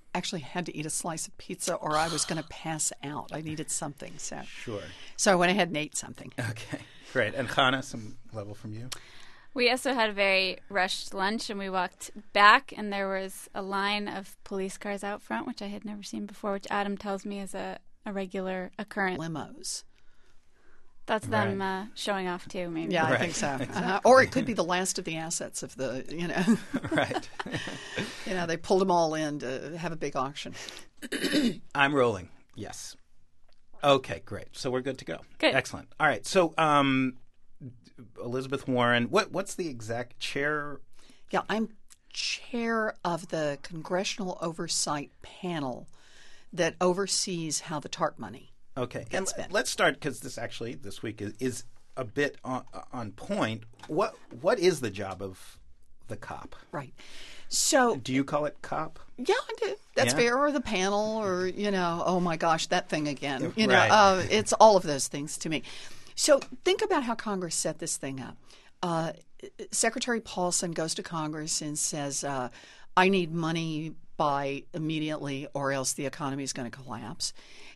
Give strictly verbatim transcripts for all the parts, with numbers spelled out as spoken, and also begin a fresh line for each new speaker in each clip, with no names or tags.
actually had to eat a slice of pizza or I was going to pass out. I needed something. So
Sure.
So I went ahead and ate something.
Okay, great. And Chana, some level from you?
We also had a very rushed lunch, and we walked back, and there was a line of police cars out front, which I had never seen before, which Adam tells me is a, a regular occurrence.
Limos.
That's them
Right.
uh, showing off, too, maybe.
Yeah, I
Right.
think so. Uh, or it could be the last of the assets of the, you know,
Right.
you know, they pulled them all in to have a big auction.
I'm rolling. Yes. Okay, great. So we're good to go.
Good.
Excellent. All right. So um, Elizabeth Warren, what what's the exact chair?
Yeah, I'm chair of the Congressional Oversight Panel that oversees how the TARP money.
Okay. And
Gets spent.
let's start because this actually this week is, is a bit on, on point. What what is the job of the COP?
Right. So,
Do you call it COP?
yeah, I do. That's
Yeah.
fair. Or the panel, or, you know, oh my gosh, that thing again. You know,
Right.
uh, it's all of those things to me. So think about how Congress set this thing up. Uh, Secretary Paulson goes to Congress and says, uh, I need money by immediately or else the economy is going to collapse.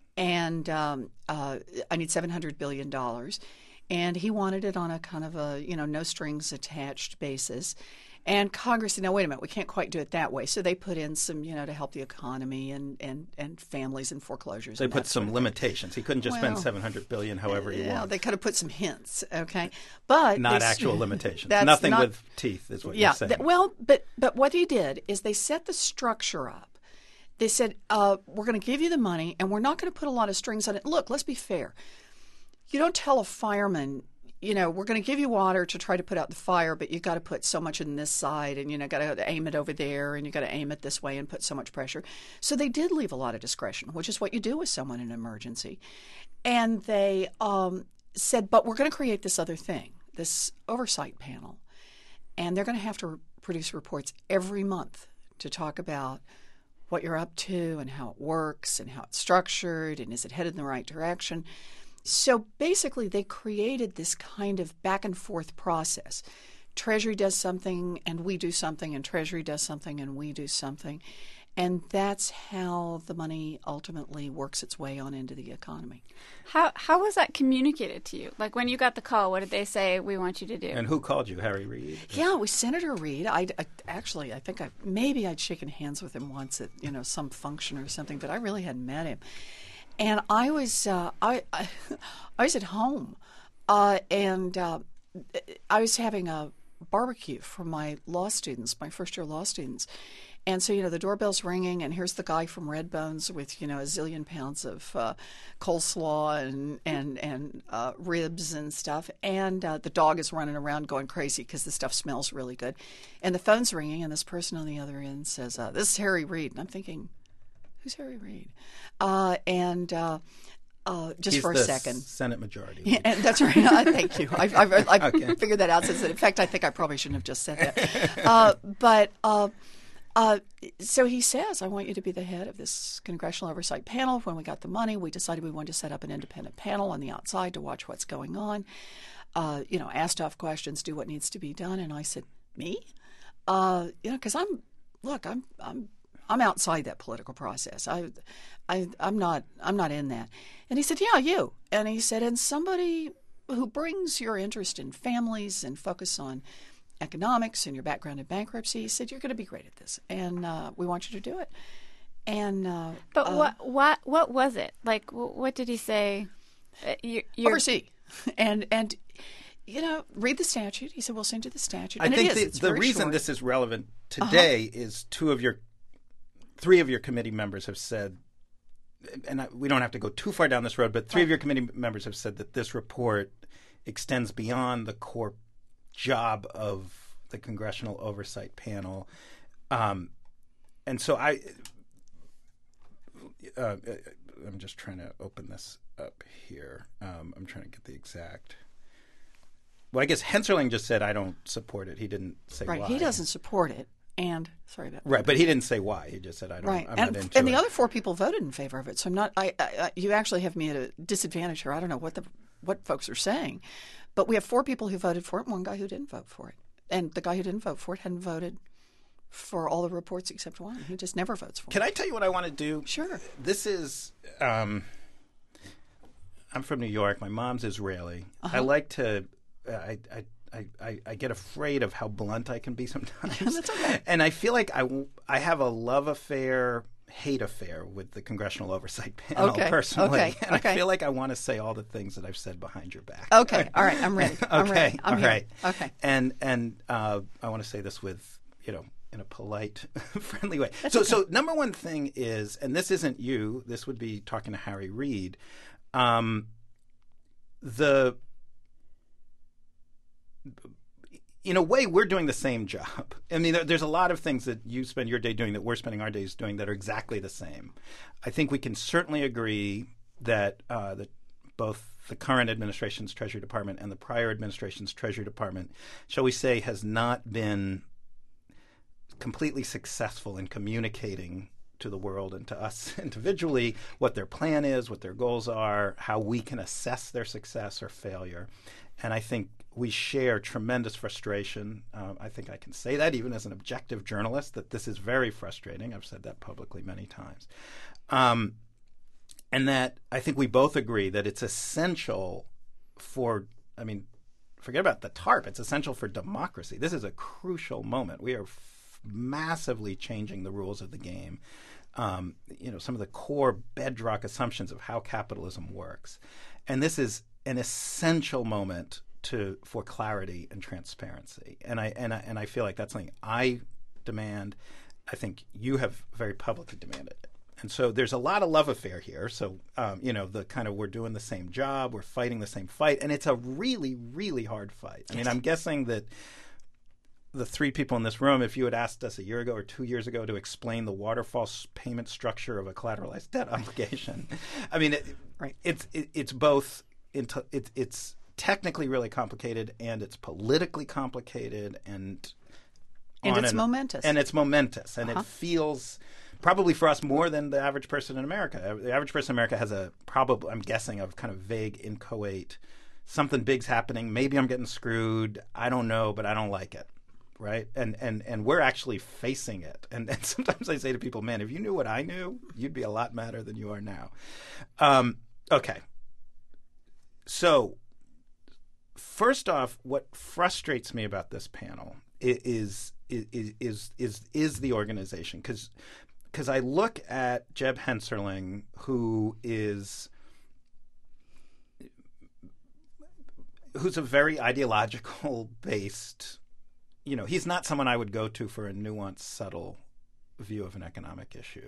And um, uh, I need seven hundred billion dollars. And he wanted it on a kind of a, you know, no strings attached basis. And Congress said, no, wait a minute, we can't quite do it that way. So they put in some, you know, to help the economy and, and, and families and foreclosures.
They
and
put
that
some
sort of thing.
limitations. He couldn't just spend
Well,
seven hundred billion dollars however he
Yeah,
wants.
they could have put some hints, okay? But
Not
they-
actual limitations.
that's
Nothing
not-
with teeth is what
yeah,
you're saying.
th- well, but but what he did is they set the structure up. They said, uh, we're going to give you the money, and we're not going to put a lot of strings on it. Look, let's be fair. You don't tell a fireman, you know, we're going to give you water to try to put out the fire, but you got to put so much in this side, and you know, got to aim it over there, and you got to aim it this way, and put so much pressure. So they did leave a lot of discretion, which is what you do with someone in an emergency. And they um, said, but we're going to create this other thing, this oversight panel, and they're going to have to produce reports every month to talk about what you're up to and how it works and how it's structured and is it headed in the right direction. So basically, they created this kind of back and forth process. Treasury does something and we do something, and Treasury does something and we do something. And that's how the money ultimately works its way on into the economy.
How how was that communicated to you? Like when you got the call, what did they say we want you to do?
And who called you? Harry Reid?
Yeah, it was Senator Reid. I, I actually, I think I maybe I'd shaken hands with him once at you know some function or something, but I really hadn't met him. And I was uh, I, I I was at home, uh, and uh, I was having a barbecue for my law students, my first year law students. And so, you know, the doorbell's ringing, and here's the guy from Redbones with, you know, a zillion pounds of uh, coleslaw and and and uh, ribs and stuff. And uh, the dog is running around going crazy because the stuff smells really good. And the phone's ringing, and this person on the other end says, uh, "This is Harry Reid." And I'm thinking, "Who's Harry Reid?" Uh, and uh, uh, just
He's
for a
the
second.
Senate Majority
Yeah,
Leader.
and that's right. Uh, thank you. I've, I've, I've
Okay.
figured that out since. In fact, I think I probably shouldn't have just said that. Uh, but uh, uh, so he says, "I want you to be the head of this congressional oversight panel." When we got the money, we decided we wanted to set up an independent panel on the outside to watch what's going on. Uh, you know, ask tough questions, do what needs to be done. And I said, "Me?" Uh, you know, because I'm look, I'm I'm I'm outside that political process. I, I I'm not I'm not in that. And he said, "Yeah, you." And he said, "And somebody who brings your interest in families and focus on economics and your background in bankruptcy," he said, "you're going to be great at this, and uh, we want you to do it." And uh,
But
uh,
what what what was it? Like wh- what did he say? Uh, you, you're,
oversee, and and you know, read the statute. He said, "We'll send you the statute."
I
And
think
it is.
the,
It's
the
very
reason
short.
this is relevant today is two of your, three of your committee members have said, and I, we don't have to go too far down this road, but three
Right.
of your committee members have said that this report extends beyond the core job of the Congressional Oversight Panel. Um, and so I, uh, I'm just trying to open this up here. Um, I'm trying to get the exact. Well, I guess Hensarling just said, I don't support it. He didn't say
right.
why.
He doesn't support it, and sorry about that.
Right, but he didn't say why. He just said, I don't,
Right,
I'm
and
not into
and the
it.
other four people voted in favor of it. So I'm not. I, I, I you actually have me at a disadvantage here. I don't know what the what folks are saying, but we have four people who voted for it, and one guy who didn't vote for it, and the guy who didn't vote for it hadn't voted for all the reports except one. He just never votes for
Can
them.
I tell you what I want to do?
Sure.
This is, um, I'm from New York. My mom's Israeli.
Uh-huh.
I like to, uh, I, I, I, I, I get afraid of how blunt I can be sometimes.
That's okay.
And I feel like I, I have a love affair, hate affair with the Congressional Oversight Panel
Okay,
personally.
okay,
And
okay.
I feel like I want to say all the things that I've said behind your back.
Okay. All right. I'm ready. I'm
okay.
ready. I'm
all
here.
right.
Okay.
And, and uh, I want to say this with, you know, in a polite, friendly way.
That's
so,
okay.
so number one thing is, and this isn't you, this would be talking to Harry Reid, um, the, in a way, we're doing the same job. I mean, there, there's a lot of things that you spend your day doing that we're spending our days doing that are exactly the same. I think we can certainly agree that, uh, that both the current administration's Treasury Department and the prior administration's Treasury Department, shall we say, has not been completely successful in communicating to the world and to us individually what their plan is, what their goals are, how we can assess their success or failure. And I think we share tremendous frustration. Um, I think I can say that even as an objective journalist, that this is very frustrating. I've said that publicly many times. Um, and that I think we both agree that it's essential for, I mean, forget about the TARP. It's essential for democracy. This is a crucial moment. We are massively changing the rules of the game. Um, you know, some of the core bedrock assumptions of how capitalism works. And this is an essential moment to for clarity and transparency. And I and I and I feel like that's something I demand. I think you have very publicly demanded it. And so there's a lot of love affair here. So, um, you know, the kind of we're doing the same job, we're fighting the same fight, and it's a really, really hard fight. I mean, I'm guessing that the three people in this room, if you had asked us a year ago or two years ago to explain the waterfall payment structure of a collateralized debt obligation, I mean, it,
Right.
it's it, it's both into, it, it's technically really complicated and it's politically complicated and
And
on
it's momentous.
and it's momentous and
Uh-huh.
it feels probably for us more than the average person in America. The average person in America has a probably, I'm guessing, of kind of vague inchoate, something big's happening. Maybe I'm getting screwed. I don't know, but I don't like it. Right. And, and, and we're actually facing it. And, and sometimes I say to people, man, if you knew what I knew, you'd be a lot madder than you are now. Um, okay. So first off, what frustrates me about this panel is, is, is, is, is, is the organization. Because because I look at Jeb Hensarling, who is who's a very ideological based, you know, he's not someone I would go to for a nuanced, subtle view of an economic issue.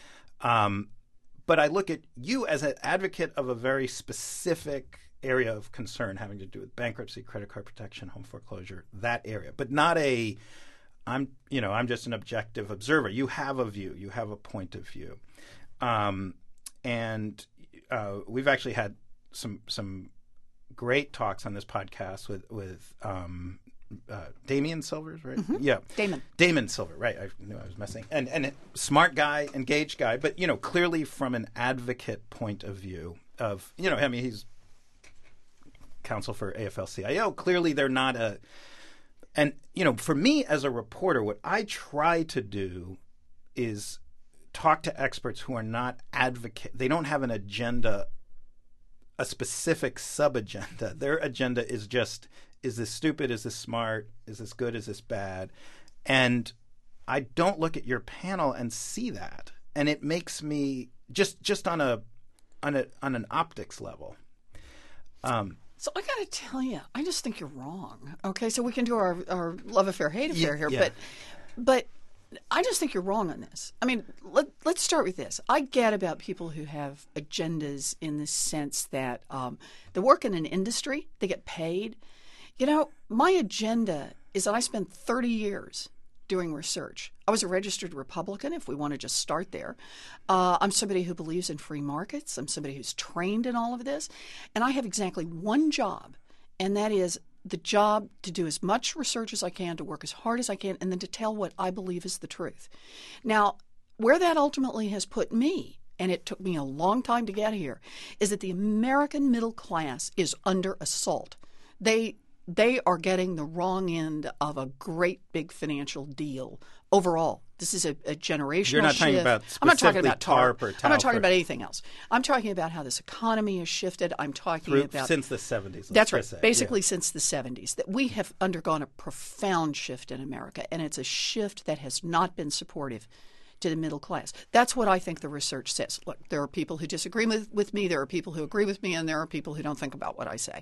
Um, but I look at you as an advocate of a very specific area of concern having to do with bankruptcy, credit card protection, home foreclosure, that area, but not a I'm, you know, I'm just an objective observer. You have a view. You have a point of view. Um, and uh, we've actually had some some great talks on this podcast with, with um, uh, Damien Silvers, right?
Mm-hmm.
Yeah.
Damon.
Damon Silver, right. I knew I was messing. And, and smart guy, engaged guy, but, you know, clearly from an advocate point of view of, you know, I mean, he's counsel for A F L C I O. Clearly they're not a... And, you know, for me as a reporter, what I try to do is talk to experts who are not advocate. They don't have an agenda, a specific sub-agenda. Their agenda is just, is this stupid? Is this smart? Is this good? Is this bad? And I don't look at your panel and see that. And it makes me, just just on a on a on an optics level. Um
So I got to tell you, I just think you're wrong. Okay, so we can do our, our love affair, hate affair
Yeah,
here,
yeah.
but but I just think you're wrong on this. I mean, let, let's start with this. I get about people who have agendas in the sense that um, they work in an industry, they get paid. You know, my agenda is that I spent thirty years doing research. I was a registered Republican, if we want to just start there. Uh, I'm somebody who believes in free markets. I'm somebody who's trained in all of this. And I have exactly one job, and that is the job to do as much research as I can, to work as hard as I can, and then to tell what I believe is the truth. Now, where that ultimately has put me, and it took me a long time to get here, is that the American middle class is under assault. They they are getting the wrong end of a great big financial deal overall. This is a, a generational
You're not
shift.
talking about
I'm not talking
specifically
about TARP.
TARP or
I'm not
TALF
talking
or-
about anything else. I'm talking about how this economy has shifted. I'm talking
Through,
about
since the seventies.
that's right.
just say.
Basically,
Yeah.
since the seventies, that we have undergone a profound shift in America, and it's a shift that has not been supportive to the middle class. That's what I think the research says. Look, there are people who disagree with, with me, there are people who agree with me, and there are people who don't think about what I say.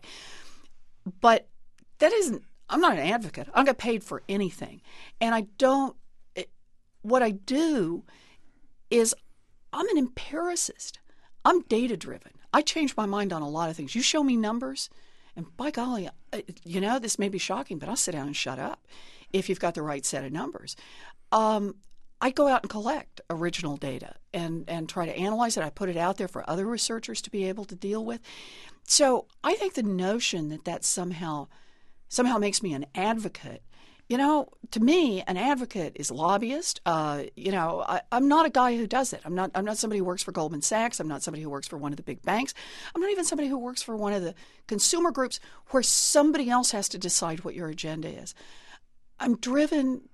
But that isn't, I'm not an advocate. I don't get paid for anything. And I don't, it, what I do is I'm an empiricist. I'm data driven. I change my mind on a lot of things. You show me numbers, and by golly, you know, this may be shocking, but I'll sit down and shut up if you've got the right set of numbers. Um, I go out and collect original data and, and try to analyze it. I put it out there for other researchers to be able to deal with. So I think the notion that that somehow somehow makes me an advocate, you know, to me, an advocate is a lobbyist. Uh, you know, I, I'm not a guy who does it. I'm not. I'm not somebody who works for Goldman Sachs. I'm not somebody who works for one of the big banks. I'm not even somebody who works for one of the consumer groups where somebody else has to decide what your agenda is. I'm driven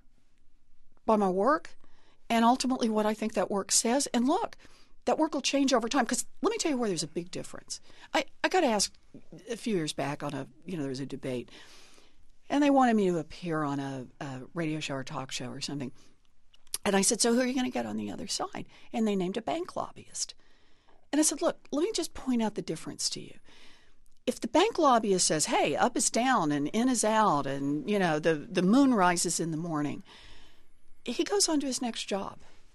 by my work and ultimately what I think that work says. And look, that work will change over time. Because let me tell you where there's a big difference. I, I got asked a few years back on a, you know, there was a debate. And they wanted me to appear on a, a radio show or talk show or something. And I said, so who are you going to get on the other side? And they named a bank lobbyist. And I said, look, let me just point out the difference to you. If the bank lobbyist says, hey, up is down and in is out and, you know, the, the moon rises in the morning, he goes on to his next job.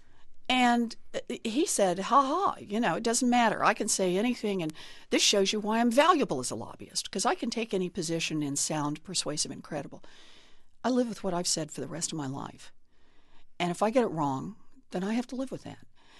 And he said, ha ha, you know, it doesn't matter. I can say anything. And this shows you why I'm valuable as a lobbyist, because I can take any position and sound persuasive and credible. I live with what I've said for the rest of my life. And if I get it wrong, then I have to live with that.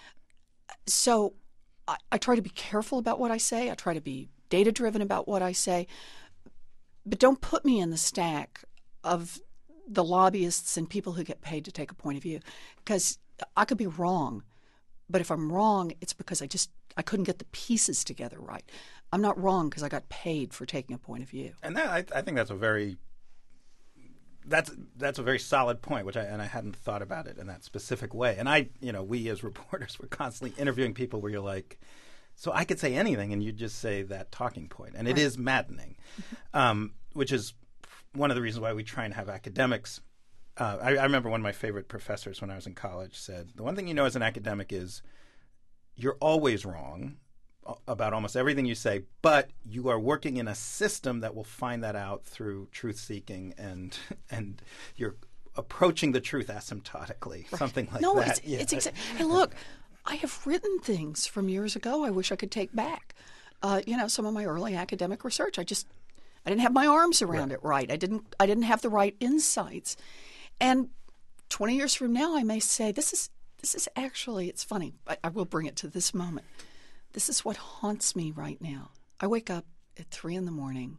So I, I try to be careful about what I say. I try to be data-driven about what I say. But don't put me in the stack of the lobbyists and people who get paid to take a point of view, because I could be wrong. But if I'm wrong, it's because I just I couldn't get the pieces together right. I'm not wrong because I got paid for taking a point of view.
And that, I, I think that's a very that's that's a very solid point, which I and I hadn't thought about it in that specific way. And I, you know, we as reporters were constantly interviewing people where you're like, so I could say anything, and you just say that talking point, and it
Right.
is maddening, um, which is one of the reasons why we try and have academics. Uh, I, I remember one of my favorite professors when I was in college said, the one thing you know as an academic is you're always wrong about almost everything you say, but you are working in a system that will find that out through truth-seeking, and and you're approaching the truth asymptotically,
Right.
something like
no,
that.
it's,
Yeah.
it's exactly. Hey, look, I have written things from years ago I wish I could take back. Uh, you know, some of my early academic research, I just I didn't have my arms around
Right.
it right. I didn't I didn't have the right insights. And twenty years from now, I may say, this is this is actually, it's funny. I, I will bring it to this moment. This is what haunts me right now. I wake up at three in the morning,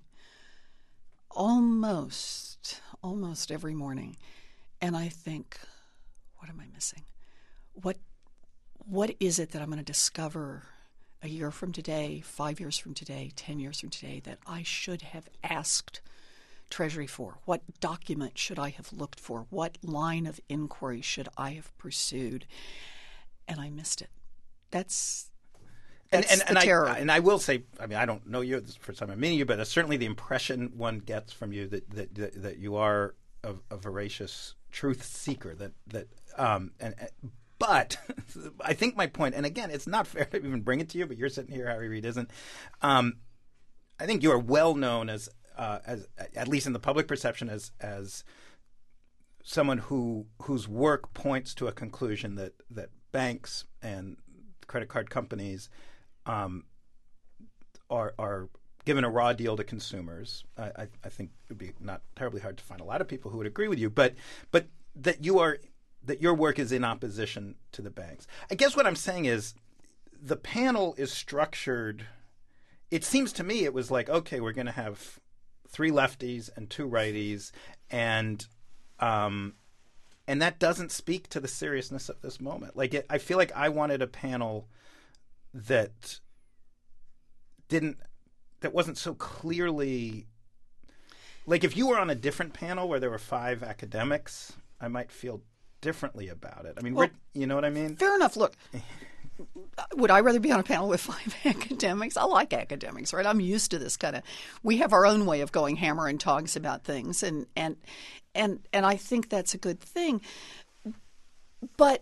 almost, almost every morning, and I think, what am I missing? What What is it that I'm going to discover a year from today, five years from today, ten years from today, that I should have asked Treasury for? What document should I have looked for? What line of inquiry should I have pursued? And I missed it. That's that's
and,
the
and, and
terror.
I, and I will say, I mean, I don't know you. This is the first time I'm meeting you, but that's certainly the impression one gets from you that that, that, that you are a, a voracious truth seeker. That that um, and, and but I think my point, and again, it's not fair to even bring it to you, but you're sitting here, Harry Reid isn't. Um, I think you are well known as uh, as at least in the public perception as as someone who whose work points to a conclusion that that banks and credit card companies um, are are given a raw deal to consumers. I, I, I think it would be not terribly hard to find a lot of people who would agree with you, but but that you are that your work is in opposition to the banks. I guess what I'm saying is the panel is structured. It seems to me it was like, okay, we're going to have three lefties and two righties, and um, and that doesn't speak to the seriousness of this moment. Like, it, I feel like I wanted a panel that didn't, that wasn't so clearly like if you were on a different panel where there were five academics, I might feel differently about it. I mean,
Well,
we're, you know what I mean?
Fair enough. Look, would I rather be on a panel with five academics? I like academics, right? I'm used to this kind of. We have our own way of going hammer and tongs about things, and and and and I think that's a good thing. But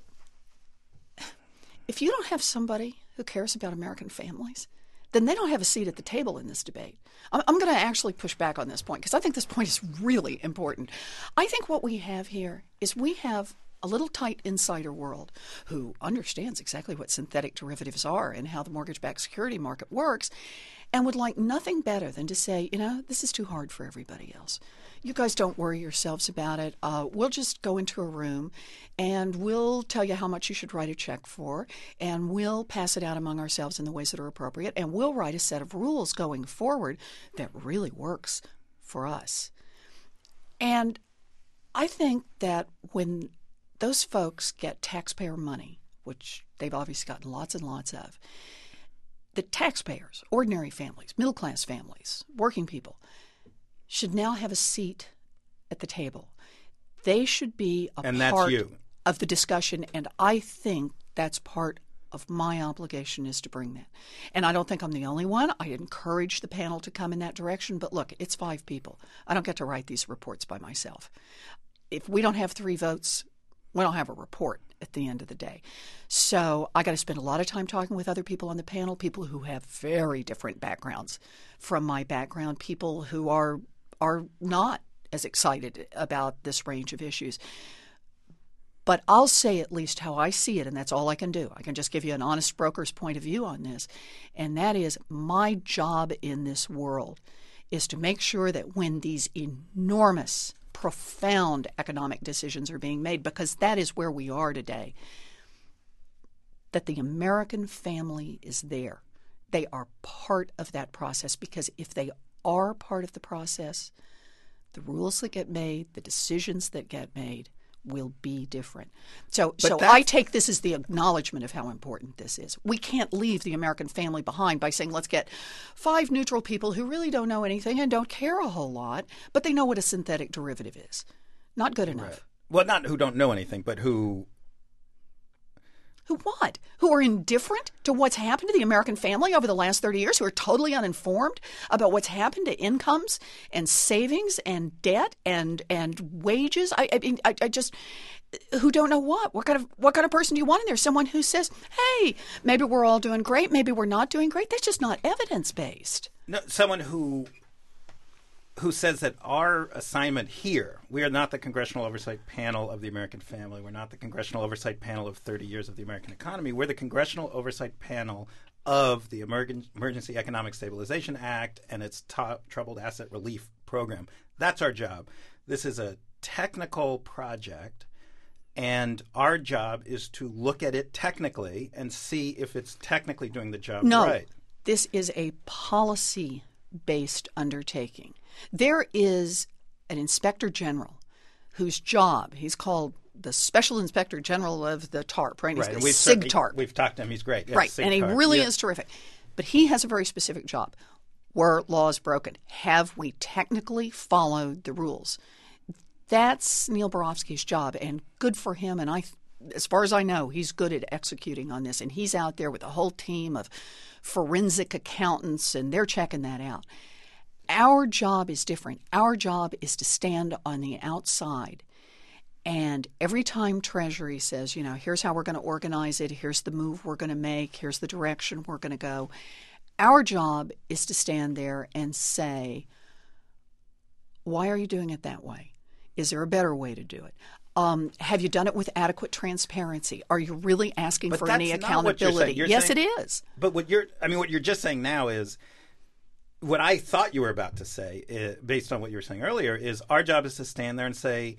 if you don't have somebody who cares about American families, then they don't have a seat at the table in this debate. I'm, I'm going to actually push back on this point because I think this point is really important. I think what we have here is we have a little tight insider world who understands exactly what synthetic derivatives are and how the mortgage-backed security market works and would like nothing better than to say, you know, this is too hard for everybody else. You guys don't worry yourselves about it. Uh, we'll just go into a room and we'll tell you how much you should write a check for, and we'll pass it out among ourselves in the ways that are appropriate, and we'll write a set of rules going forward that really works for us. And I think that when those folks get taxpayer money, which they've obviously gotten lots and lots of, the taxpayers, ordinary families, middle-class families, working people, should now have a seat at the table. They should be a
And that's
part
you.
of the discussion, and I think that's part of my obligation is to bring that. And I don't think I'm the only one. I encourage the panel to come in that direction, but look, it's five people. I don't get to write these reports by myself. If we don't have three votes, we don't have a report at the end of the day. So I got to spend a lot of time talking with other people on the panel, people who have very different backgrounds from my background, people who are are not as excited about this range of issues. But I'll say at least how I see it, and that's all I can do. I can just give you an honest broker's point of view on this, and that is my job in this world is to make sure that when these enormous, profound economic decisions are being made, because that is where we are today, that the American family is there. They are part of that process, because if they are part of the process, the rules that get made, the decisions that get made will be different. So, so I take this as the acknowledgement of how important this is. We can't leave the American family behind by saying, let's get five neutral people who really don't know anything and don't care a whole lot, but they know what a synthetic derivative is. Not good enough.
Right. Well, not who don't know anything, but who...
Who what? Who are indifferent to what's happened to the American family over the last thirty years, who are totally uninformed about what's happened to incomes and savings and debt and and wages. I, I mean, I, I just who don't know what what kind of what kind of person do you want in there? Someone who says, "Hey, maybe we're all doing great, maybe we're not doing great." That's just not evidence based.
No, someone who who says that our assignment here, we are not the Congressional Oversight Panel of the American family. We're not the Congressional Oversight Panel of thirty years of the American economy. We're the Congressional Oversight Panel of the Emergen- Emergency Economic Stabilization Act and its to- Troubled Asset Relief Program. That's our job. This is a technical project, and our job is to look at it technically and see if it's technically doing the job
no,
right.
This is a policy-based undertaking. There is an inspector general whose job, he's called the Special Inspector General of the TARP, right?
Right.
He's
And
the
we've,
SIG TARP.
We've talked to him. He's great. Yeah,
right.
SIG
And he
TARP.
really
Yeah.
is terrific. But he has a very specific job. Were laws broken? Have we technically followed the rules? That's Neil Barofsky's job, and good for him. And I, as far as I know, he's good at executing on this. And he's out there with a whole team of forensic accountants, and they're checking that out. Our job is different. Our job is to stand on the outside. And every time Treasury says, you know, here's how we're going to organize it, here's the move we're going to make, here's the direction we're going to go, our job is to stand there and say, why are you doing it that way? Is there a better way to do it? Um, have you done it with adequate transparency? Are you really asking
But
for
that's
any
not what you're
accountability?
saying. You're
Yes,
saying-
it is.
But what you're, I mean, what you're just saying now is, what I thought you were about to say, uh, based on what you were saying earlier, is our job is to stand there and say,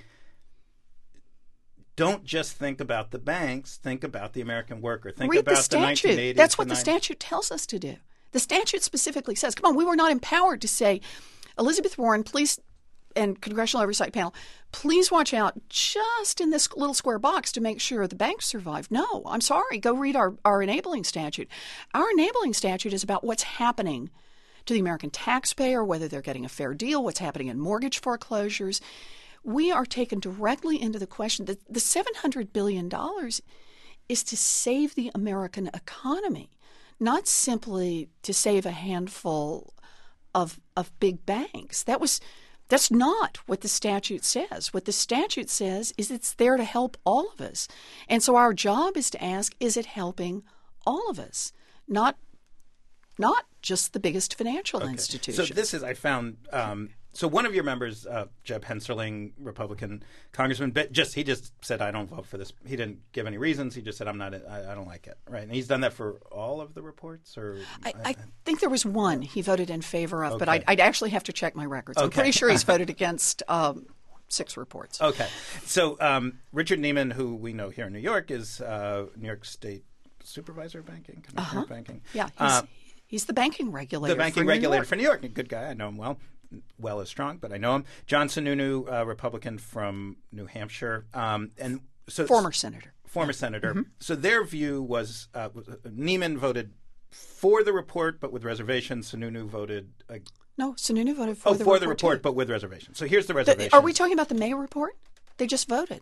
don't just think about the banks, think about the American worker. Think
Read
about
the statute.
nineteen eighties.
That's what
to
the
nine-
statute tells us to do. The statute specifically says, come on, we were not empowered to say, Elizabeth Warren, please, and Congressional Oversight Panel, please watch out just in this little square box to make sure the banks survive. No, I'm sorry. Go read our, our enabling statute. Our enabling statute is about what's happening to the American taxpayer, whether they're getting a fair deal, what's happening in mortgage foreclosures. We are taken directly into the question that the seven hundred billion dollars is to save the American economy, not simply to save a handful of of big banks. That was that's not what the statute says. What the statute says is it's there to help all of us. And so our job is to ask, is it helping all of us? Not not just the biggest financial
okay.
institutions.
So this is, I found, um, so one of your members, uh, Jeb Hensarling, Republican congressman, but just he just said, I don't vote for this. He didn't give any reasons. He just said, I'm not, I, I don't like it. Right. And he's done that for all of the reports? Or
I, I think there was one he voted in favor of,
okay.
but I'd, I'd actually have to check my records.
Okay.
I'm pretty sure he's voted against um, six reports.
Okay. So um, Richard Neiman, who we know here in New York, is uh, New York State Supervisor of Banking, Commissioner
uh-huh.
of Banking.
Yeah, he's,
uh,
he's the banking regulator.
The banking
for
regulator
New
for New York. A good guy. I know him well. Well is strong, but I know him. John Sununu, uh, Republican from New Hampshire, um, and so
former senator.
Former
yeah.
senator.
Mm-hmm.
So their view was uh, Neiman voted for the report, but with reservations. Sununu voted. Uh,
no, Sununu voted for
oh,
the
for
report.
the report,
too.
but with reservations. So here's the reservation.
The, are we talking about the May report? They just voted.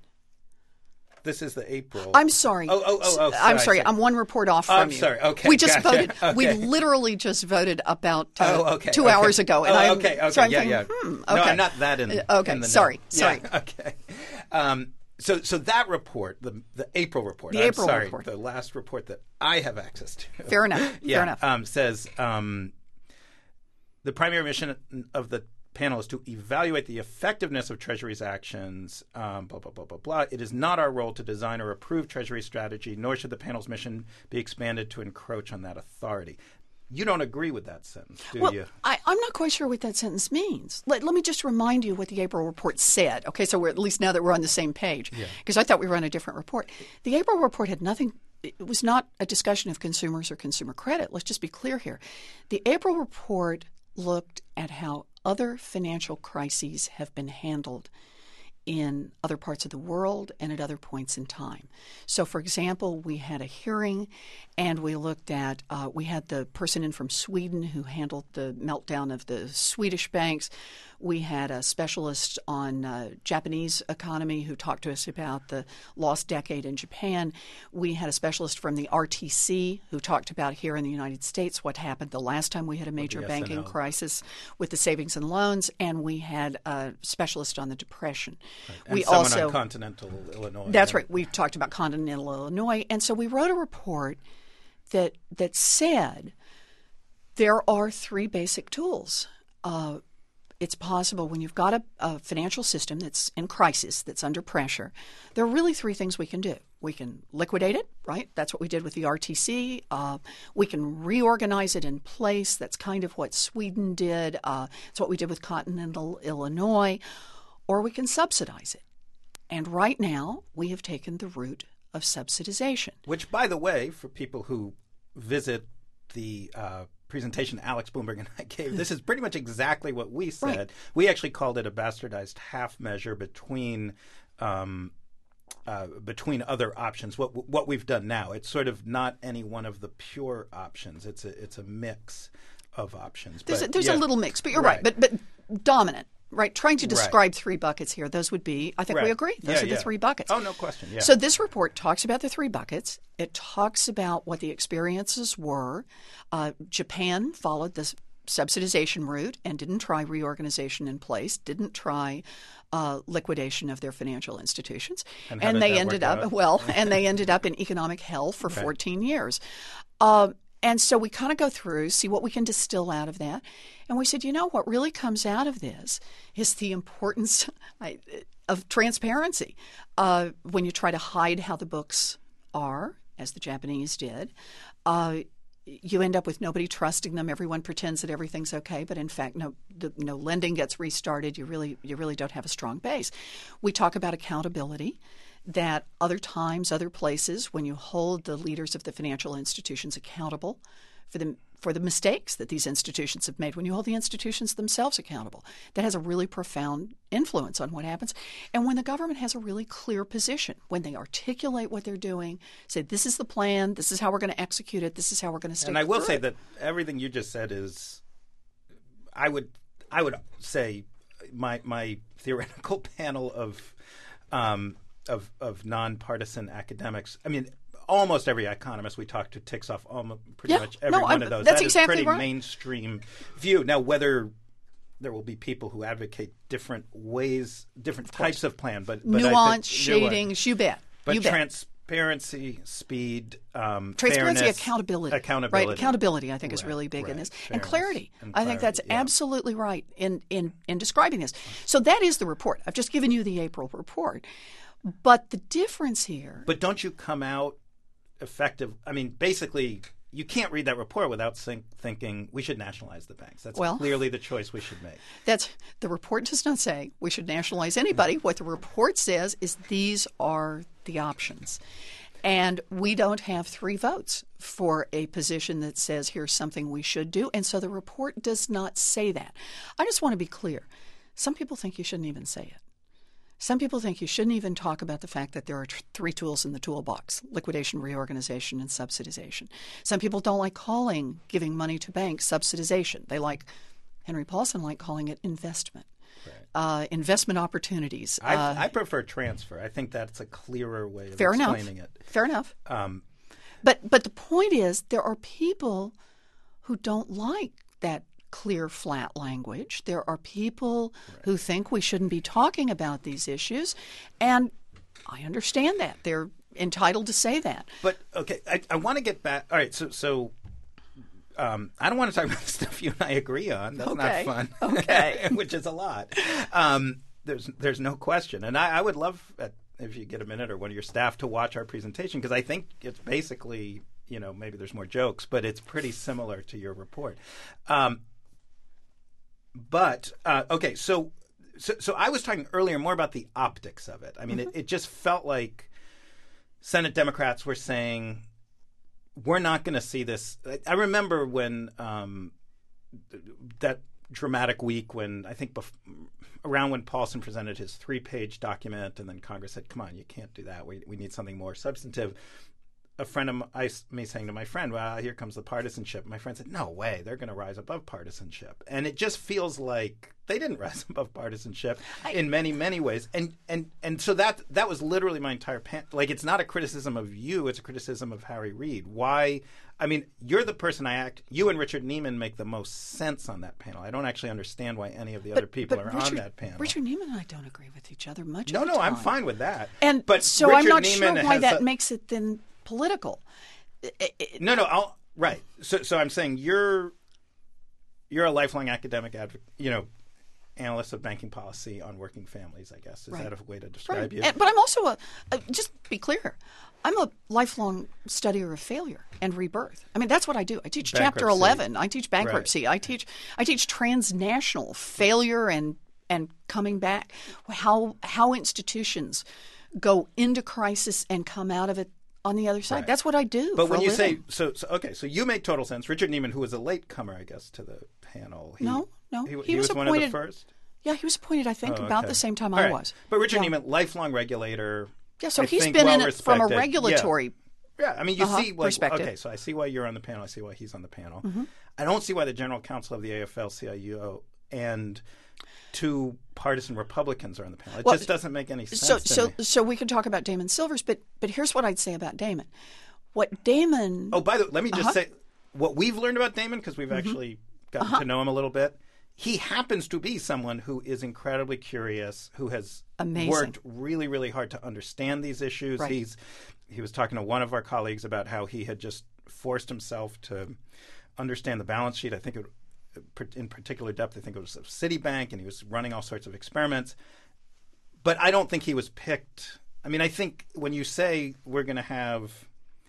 This is the April.
I'm sorry.
Oh, oh, oh, oh sorry,
I'm sorry.
sorry.
I'm one report off from
oh, I'm
you.
sorry. Okay.
We just
gotcha.
voted.
Okay.
We literally just voted about uh,
oh, okay.
two
okay.
hours ago. And
oh,
I'm,
okay. Okay.
So I'm
yeah,
thinking,
yeah.
Hmm, okay.
No, I'm not that in.
Uh, okay.
In the
sorry.
Know.
Sorry.
Yeah, okay. Um, so, so that report, the the April report.
The
I'm
April
sorry,
report.
The last report that I have access to.
Fair enough.
yeah,
Fair enough.
Um, says um, the primary mission of the panel is to evaluate the effectiveness of Treasury's actions, um, blah, blah, blah, blah, blah. It is not our role to design or approve Treasury strategy, nor should the panel's mission be expanded to encroach on that authority. You don't agree with that sentence, do
well,
you?
I, I'm not quite sure what that sentence means. Let, let me just remind you what the April report said. Okay, so we're at least now that we're on the same page, because yeah. I thought we were on a different report. The April report had nothing. It was not a discussion of consumers or consumer credit. Let's just be clear here. The April report looked at how other financial crises have been handled in other parts of the world and at other points in time. So, for example, we had a hearing and we looked at, uh, we had the person in from Sweden who handled the meltdown of the Swedish banks. We had a specialist on uh, Japanese economy who talked to us about the lost decade in Japan. We had a specialist from the R T C who talked about here in the United States what happened the last time we had a major banking crisis with the savings and loans, and we had a specialist on the Depression.
Right. And
we
someone
also
on continental Illinois.
That's right. We talked about continental Illinois, and so we wrote a report that that said there are three basic tools. Uh, it's possible when you've got a, a financial system that's in crisis, that's under pressure, there are really three things we can do. We can liquidate it, right? That's what we did with the R T C. Uh, we can reorganize it in place. That's kind of what Sweden did. Uh, it's what we did with continental Illinois. Or we can subsidize it. And right now, we have taken the route of subsidization.
Which, by the way, for people who visit the uh, presentation Alex Bloomberg and I gave, this is pretty much exactly what we said.
Right.
We actually called it a bastardized half measure between um, uh, between other options. What what we've done now, it's sort of not any one of the pure options. It's a it's a mix of options.
There's,
but,
a, there's
yeah.
a little mix, but you're right. right. But but dominant. Right, trying to describe
right.
three buckets here, those would be, I think
right.
we agree, those
yeah,
are
yeah.
the three buckets.
Oh, no question, yeah.
So this report talks about the three buckets. It talks about what the experiences were. Uh, Japan followed this subsidization route and didn't try reorganization in place, didn't try uh, liquidation of their financial institutions.
And,
and they ended up,
out?
well, and they ended up in economic hell for
okay.
fourteen years. Uh, And so we kind of go through, see what we can distill out of that. And we said, you know, what really comes out of this is the importance of transparency. Uh, when you try to hide how the books are, as the Japanese did, uh, you end up with nobody trusting them. Everyone pretends that everything's okay, but in fact, no, the, no lending gets restarted. You really, you really don't have a strong base. We talk about accountability. That other times, other places, when you hold the leaders of the financial institutions accountable for the, for the mistakes that these institutions have made, when you hold the institutions themselves accountable, that has a really profound influence on what happens. And when the government has a really clear position, when they articulate what they're doing, say, this is the plan, this is how we're going to execute it, this is how we're going to stick
And I will
through
say
it.
that everything you just said is I would I would say my my theoretical panel of um, of of nonpartisan academics. I mean, almost every economist we talk to ticks off almost pretty
Yeah,
much every
no,
one
I'm-
of those.
that's
That is
exactly
pretty
right.
mainstream view. Now, whether there will be people who advocate different ways, different types of plan, but, but I
Nuance,
think,
shadings, you bet.
but
you bet.
transparency, speed, um,
Transparency,
fairness,
accountability.
accountability,
Right, accountability, I think, is
Right,
really big in
right.
this. And
Fairness
clarity.
and
I think that's
clarity, yeah.
absolutely right in, in, in describing this. So that is the report. I've just given you the April report. But the difference here.
But don't you come out effective? I mean, basically, you can't read that report without think, thinking we should nationalize the banks. That's
Well-
clearly the choice we should make.
That's the report does not say we should nationalize anybody. What the report says is these are the options. And we don't have three votes for a position that says here's something we should do. And so the report does not say that. I just want to be clear. Some people think you shouldn't even say it. Some people think you shouldn't even talk about the fact that there are t- three tools in the toolbox: liquidation, reorganization, and subsidization. Some people don't like calling giving money to banks subsidization. They like, Henry Paulson liked calling it investment. Uh, investment opportunities.
I,
uh,
I prefer transfer. I think that's a clearer way of
fair enough.
explaining it.
Fair enough.
Um,
But but the point is, there are people who don't like that clear, flat language. There are people who think we shouldn't be talking about these issues, and I understand that. They're entitled to say that.
But okay, I, I want to get back. All right, so so um, I don't want to talk about the stuff you and I agree on. That's
Okay.
not fun.
Okay.
Which is a lot. Um, there's there's no question, and I, I would love uh if you get a minute or one of your staff to watch our presentation, because I think it's basically, you know, maybe there's more jokes, but it's pretty similar to your report. Um, but uh, okay, so, so so I was talking earlier more about the optics of it. I mean,
Mm-hmm.
it, it just felt like Senate Democrats were saying, we're not going to see this. I, I remember when um, that dramatic week when I think bef- around when Paulson presented his three-page document, and then Congress said, "Come on, you can't do that. We we need something more substantive." A friend of I, me saying to my friend, "Well, here comes the partisanship." My friend said, "No way, they're going to rise above partisanship." And it just feels like they didn't rise above partisanship
I,
in many, many ways. And and and so that that was literally my entire pan- like. It's not a criticism of you; it's a criticism of Harry Reid. Why? I mean, you're the person I act. You and Richard Neiman make the most sense on that panel. I don't actually understand why any of the other people are
Richard,
on that panel.
Richard Neiman and I don't agree with each other much.
no,
of the
no, I'm
time.
fine with that.
And
but
so
Richard
I'm not
Neiman
sure why
has
that
a-
makes it then political. It- it-
No, no, I'll, right. So, so I'm saying you're you're a lifelong academic advocate, you know, analyst of banking policy on working families. I guess is
Right.
that a way to describe
Right.
you?
And- but I'm also a, a just be clear. I'm a lifelong studier of failure and rebirth. I mean, that's what I do. I teach chapter
Bankruptcy.
eleven. I teach bankruptcy. I teach I teach transnational failure and and coming back. How how institutions go into crisis and come out of it on the other side.
Right.
That's what I do.
But
for
when
a
you
living.
say so, so, okay, so you make total sense. Richard Neiman, who was a latecomer, I guess, to the panel. He,
No, no.
he,
He
he
was
was, one of the
appointed-
first.
yeah, he was appointed, I think,
Oh,
about
okay.
the same time
All
I
right.
was.
But Richard
Yeah.
Neiman, lifelong regulator.
Yeah, so
I
he's
think
been in
well
it from a
respected.
regulatory.
Yeah. Yeah, I mean, you
Uh-huh,
see, like,
perspective.
okay, so I see why you're on the panel. I see why he's on the panel.
Mm-hmm.
I don't see why the general counsel of the A F L C I U and two partisan Republicans are on the panel. It
Well,
just doesn't make any sense
So,
to
so,
me.
so we can talk about Damon Silvers, but but here's what I'd say about Damon. What Damon?
Oh, by the way, let me just
Uh-huh.
say what we've learned about Damon, because we've actually gotten
Uh-huh.
to know him a little bit. He happens to be someone who is incredibly curious, who has
Amazing.
worked really, really hard to understand these issues.
Right.
He's he was talking to one of our colleagues about how he had just forced himself to understand the balance sheet. I think it, in particular depth, I think it was of Citibank, and he was running all sorts of experiments. But I don't think he was picked. I mean, I think when you say we're going to have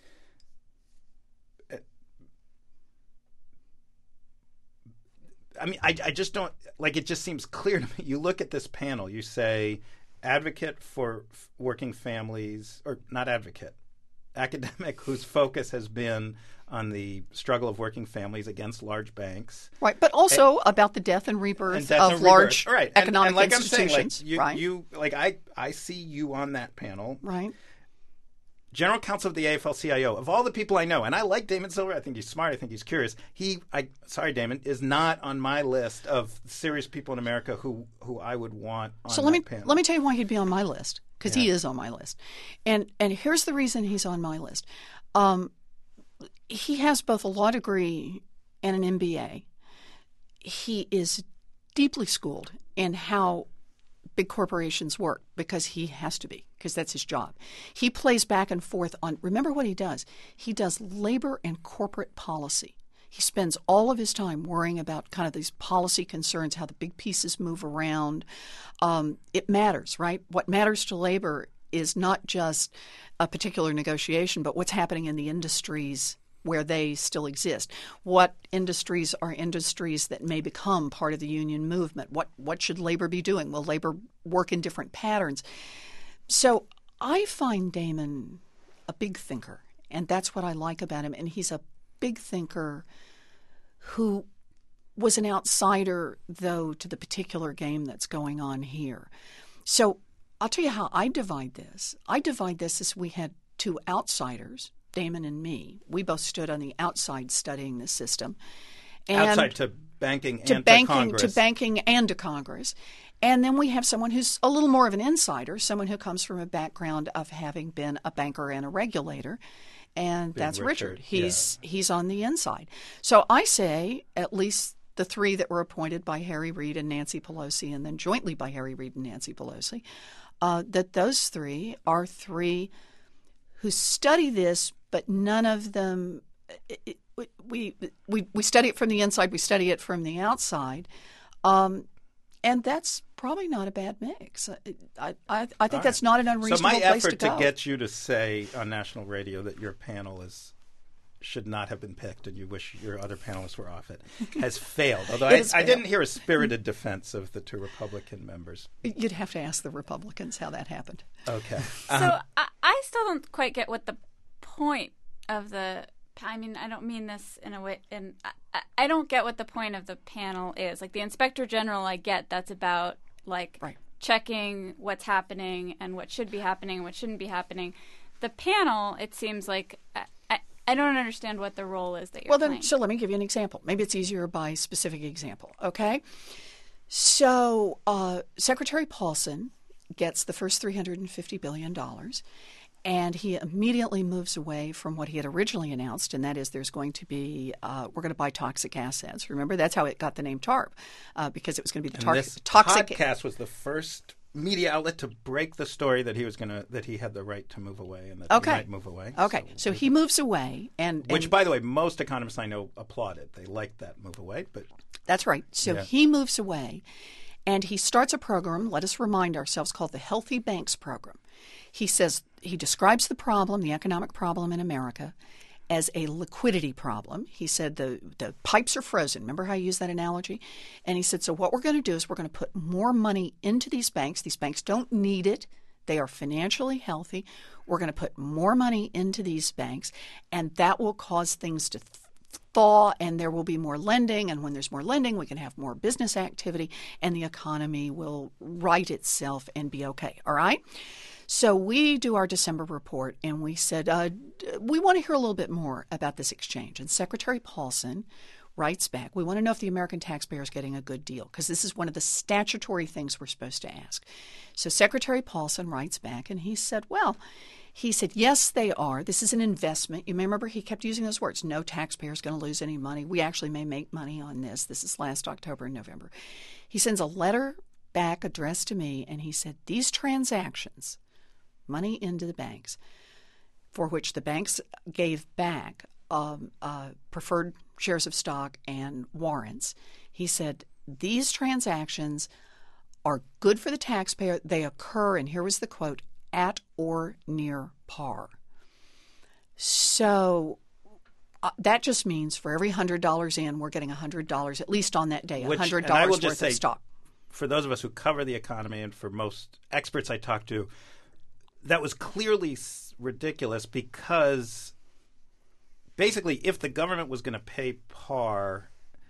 I mean, I, I just don't, like, it just seems clear to me. You look at this panel, you say advocate for f- working families, or not advocate, academic whose focus has been on the struggle of working families against large banks.
Right, but also about the death and rebirth
And death
of
and
large
rebirth. Right. And-
economic
and like
institutions.
I'm saying, like, you,
right,
you, like, I, I see you on that panel.
right.
general counsel of the A F L C I O. Of all the people I know, and I like Damon Silver, I think he's smart, I think he's curious. He, I sorry, Damon, is not on my list of serious people in America who, who I would want on
so let
that
me
panel.
let me tell you why he'd be on my list, because
Yeah.
he is on my list, and and here's the reason he's on my list. Um, he has both a law degree and an M B A. He is deeply schooled in how big corporations work, because he has to be, because that's his job. He plays back and forth on, remember what he does? He does labor and corporate policy. He spends all of his time worrying about kind of these policy concerns, how the big pieces move around. Um, it matters, right? What matters to labor is not just a particular negotiation, but what's happening in the industries where they still exist. What industries are industries that may become part of the union movement? What what should labor be doing? Will labor work in different patterns? So I find Damon a big thinker, and that's what I like about him. And he's a big thinker who was an outsider, though, to the particular game that's going on here. So I'll tell you how I divide this. I divide this as we had two outsiders, Damon and me. We both stood on the outside studying the system. And
outside to banking
to
and
banking,
to Congress.
to banking and to Congress. And then we have someone who's a little more of an insider, someone who comes from a background of having been a banker and a regulator. And
Big
that's Richard.
Richard,
He's he's on the inside. So I say at least the three that were appointed by Harry Reid and Nancy Pelosi, and then jointly by Harry Reid and Nancy Pelosi, uh, that those three are three who study this, but none of them it, it, we, we we study it from the inside, we study it from the outside, um, and that's probably not a bad mix. I I, I think
All
that's
right.
not an unreasonable
So my
place
effort
to go.
to get you to say on national radio that your panel is should not have been picked and you wish your other panelists were off it has failed. Although I,
has
I
failed.
didn't hear a spirited defense of the two Republican members.
You'd have to ask the Republicans how that happened.
Okay.
So
Um,
I, I still don't quite get what the point of the. I mean, I don't mean this in a way. In I, I don't get what the point of the panel is. Like the Inspector General, I get that's about like
Right.
checking what's happening and what should be happening and what shouldn't be happening. The panel, it seems like I, I, I don't understand what the role is that you're
Well, then,
playing.
so let me give you an example. Maybe it's easier by specific example, okay? So uh, Secretary Paulson gets the first three hundred fifty billion dollars, and he immediately moves away from what he had originally announced, and that is there's going to be, uh, we're going to buy toxic assets. Remember, that's how it got the name TARP, uh, because it was going to be the
and
tar-
this
toxic.
podcast was the first media outlet to break the story that he was going to that he had the right to move away and that
Okay.
he might move away.
Okay, so he moves away, and, and
Which, by the way, most economists I know applauded. They liked that move away, but
That's right. So
Yeah.
he moves away, and he starts a program, let us remind ourselves, called the Healthy Banks Program. He says he describes the problem, the economic problem in America, as a liquidity problem. He said the, the pipes are frozen. Remember how I used that analogy? And he said, so what we're going to do is we're going to put more money into these banks. These banks don't need it. They are financially healthy. We're going to put more money into these banks, and that will cause things to thaw, and there will be more lending. And when there's more lending, we can have more business activity, and the economy will right itself and be okay. All right? So we do our December report, and we said, uh, we want to hear a little bit more about this exchange. And Secretary Paulson writes back, we want to know if the American taxpayer is getting a good deal, because this is one of the statutory things we're supposed to ask. So Secretary Paulson writes back, and he said, well, he said, yes, they are. This is an investment. You may remember he kept using those words. No taxpayer is going to lose any money. We actually may make money on this. This is last October and November. He sends a letter back addressed to me, and he said, these transactions, money into the banks, for which the banks gave back um, uh, preferred shares of stock and warrants. He said, these transactions are good for the taxpayer. They occur, and here was the quote, at or near par. So uh, that just means for every one hundred dollars in, we're getting one hundred dollars, at least on that day,
Which-
one hundred
and I will
dollars
just
worth
say,
of stock.
for those of us who cover the economy and for most experts I talk to, that was clearly s- ridiculous because basically if the government was going to pay par,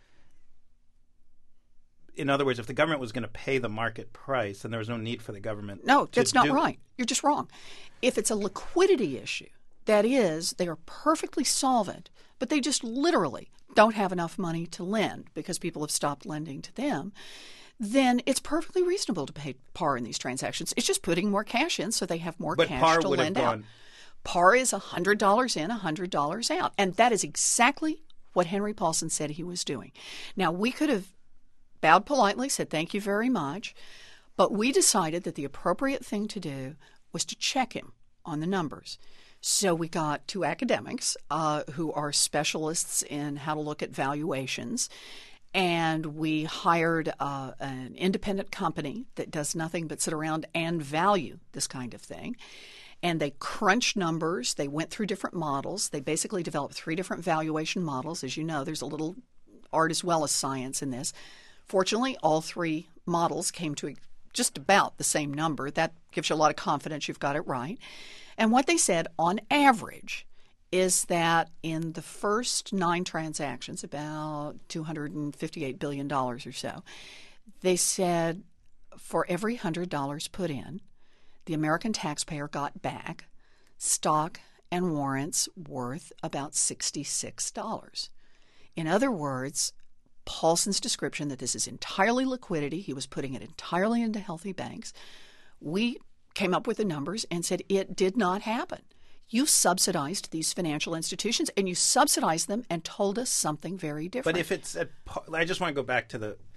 in other words, if the government was going to pay the market price, then there was no need for the government
No,
to
that's not
do-
right. You're just wrong. If it's a liquidity issue, that is, they are perfectly solvent, but they just literally don't have enough money to lend because people have stopped lending to them, then it's perfectly reasonable to pay par in these transactions. It's just putting more cash in so they have more
But
cash
par
to
would have
lend out.
gone.
Par is one hundred dollars in, one hundred dollars out. And that is exactly what Henry Paulson said he was doing. Now, we could have bowed politely, said thank you very much, but we decided that the appropriate thing to do was to check him on the numbers. So we got two academics uh, who are specialists in how to look at valuations, and we hired uh, an independent company that does nothing but sit around and value this kind of thing. And they crunched numbers. They went through different models. They basically developed three different valuation models. As you know, there's a little art as well as science in this. Fortunately, all three models came to just about the same number. That gives you a lot of confidence you've got it right. And what they said on average is that in the first nine transactions, about two hundred fifty-eight billion dollars or so, they said for every one hundred dollars put in, the American taxpayer got back stock and warrants worth about sixty-six dollars. In other words, Paulson's description that this is entirely liquidity, he was putting it entirely into healthy banks, we came up with the numbers and said it did not happen. You subsidized these financial institutions, and you subsidized them and told us something very different.
But if it's at par, I just want to go back to the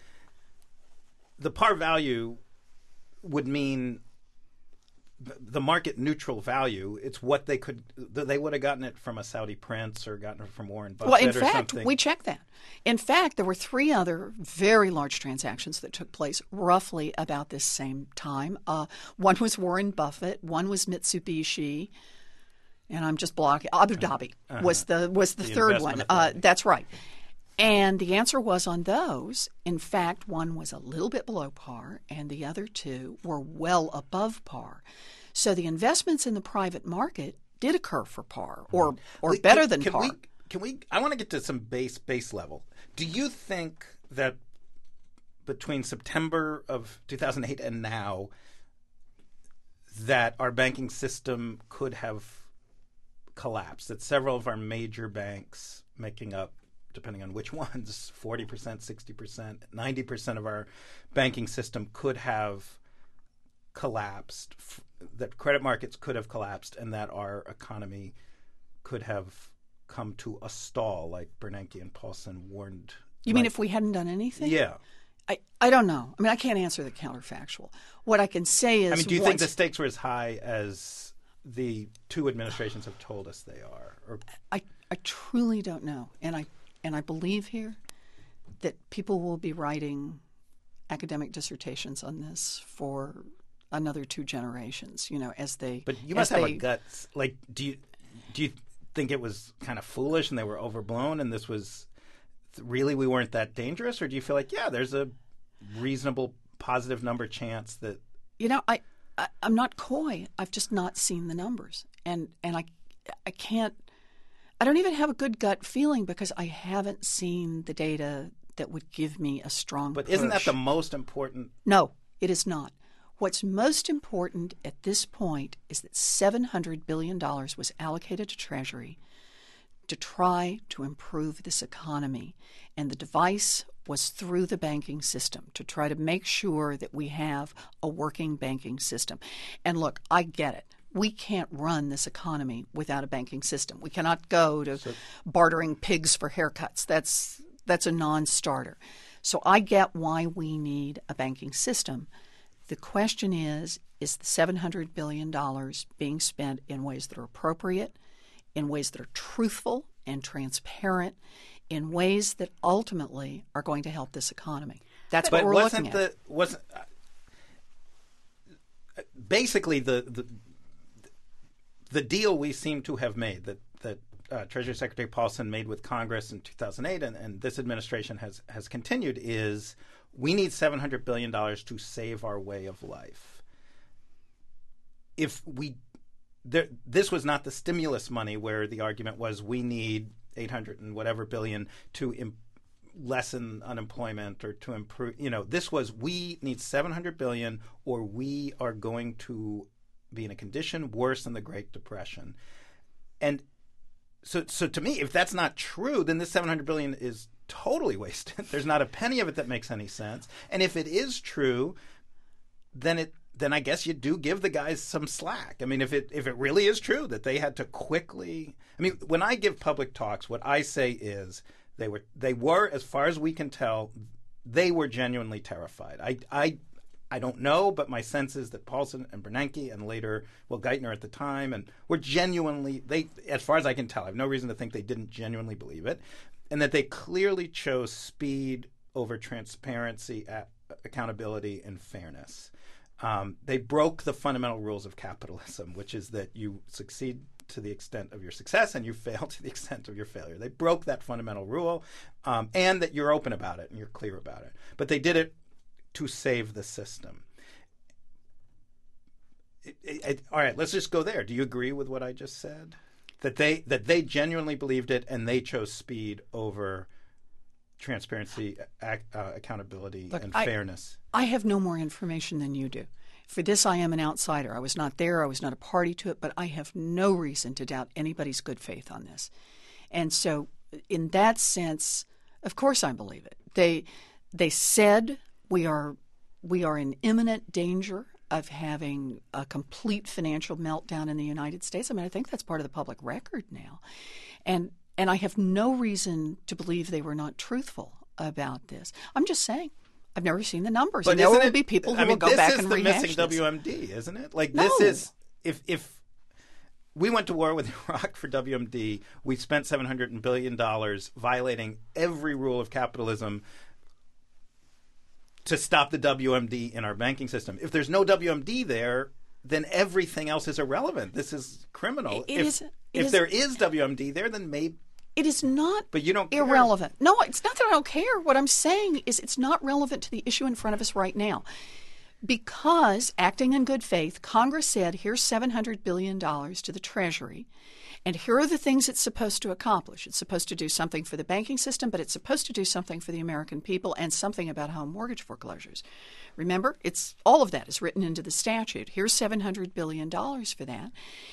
the par value would mean the market neutral value. It's what they could they would have gotten it from a Saudi prince or gotten it from Warren Buffett.
Well, in
or
fact,
something.
we checked that. In fact, there were three other very large transactions that took place roughly about this same time. Uh, one was Warren Buffett, one was Mitsubishi, and I'm just blocking. Abu Dhabi uh-huh. was the was the,
the
third one. Uh, that's right. And the answer was on those, in fact, one was a little bit below par, and the other two were well above par. So the investments in the private market did occur for par, or or
can,
better than
can
par.
We, can we? I want to get to some base base level. Do you think that between September of two thousand eight and now, that our banking system could have collapsed? That several of our major banks, making up, depending on which ones, forty percent, sixty percent, ninety percent of our banking system could have collapsed, f- that credit markets could have collapsed, and that our economy could have come to a stall, like Bernanke and Paulson warned.
You mean if we hadn't done anything?
Yeah.
I, I don't know. I mean, I can't answer the counterfactual. What I can say is...
I mean, do you
once,
think the stakes were as high as the two administrations have told us they are? Or
I, I truly don't know. And I and I believe here that people will be writing academic dissertations on this for another two generations, you know, as they...
But you must have
they,
a gut. Like, do you do you think it was kind of foolish and they were overblown and this was... really we weren't that dangerous? Or do you feel like, yeah, there's a reasonable positive number chance that...
You know, I, I, I'm not coy. I've just not seen the numbers. And, and I, I can't... I don't even have a good gut feeling because I haven't seen the data that would give me a strong
But
push.
isn't that the most important...
No, it is not. What's most important at this point is that seven hundred billion dollars was allocated to Treasury to try to improve this economy. And the device was through the banking system to try to make sure that we have a working banking system. And look, I get it. We can't run this economy without a banking system. We cannot go to so, bartering pigs for haircuts. That's that's a non-starter. So I get why we need a banking system. The question is, is the seven hundred billion dollars being spent in ways that are appropriate, in ways that are truthful and transparent, in ways that ultimately are going to help this economy? That's
but
what we're
wasn't
looking
the,
at.
Wasn't uh, basically the, the the deal we seem to have made that that uh, Treasury Secretary Paulson made with Congress in two thousand eight, and, and this administration has has continued, is we need seven hundred billion dollars to save our way of life. If we There, this was not the stimulus money where the argument was we need eight hundred and whatever billion to imp- lessen unemployment or to improve. You know, this was we need seven hundred billion or we are going to be in a condition worse than the Great Depression. And so, so to me, if that's not true, then this seven hundred billion dollars is totally wasted. There's not a penny of it that makes any sense. And if it is true, then it then I guess you do give the guys some slack. I mean, if it if it really is true that they had to quickly, I mean, when I give public talks, what I say is they were they were, as far as we can tell, they were genuinely terrified. I I I don't know, but my sense is that Paulson and Bernanke and later, well, Geithner at the time, and were genuinely, they, as far as I can tell, I have no reason to think they didn't genuinely believe it, and that they clearly chose speed over transparency, accountability, and fairness. Um, they broke the fundamental rules of capitalism, which is that you succeed to the extent of your success and you fail to the extent of your failure. They broke that fundamental rule, um, and that you're open about it and you're clear about it. But they did it to save the system. It, it, it, all right, let's just go there. Do you agree with what I just said? That they that they genuinely believed it and they chose speed over transparency, ac- uh, accountability,
Look,
and
I,
fairness?
I have no more information than you do. For this, I am an outsider. I was not there. I was not a party to it, but I have no reason to doubt anybody's good faith on this. And so in that sense, of course I believe it. They they said we are we are in imminent danger of having a complete financial meltdown in the United States. I mean, I think that's part of the public record now. And and I have no reason to believe they were not truthful about this. I'm just saying, I've never seen the numbers.
But
and there will
it,
be people who
I mean,
will go back and rehash
this is the missing
this.
W M D, isn't it? Like,
No.
this is, if if we went to war with Iraq for W M D, we spent seven hundred billion dollars violating every rule of capitalism to stop the W M D in our banking system. If there's no W M D there, then everything else is irrelevant. This is criminal.
It
if
is- it
if
is-
there is W M D there, then maybe.
It is not
But you don't care.
irrelevant. No, it's not that I don't care. What I'm saying is it's not relevant to the issue in front of us right now. Because, acting in good faith, Congress said, here's seven hundred billion dollars to the Treasury, and here are the things it's supposed to accomplish. It's supposed to do something for the banking system, but it's supposed to do something for the American people and something about home mortgage foreclosures. Remember, it's all of that is written into the statute. Here's seven hundred billion dollars for that.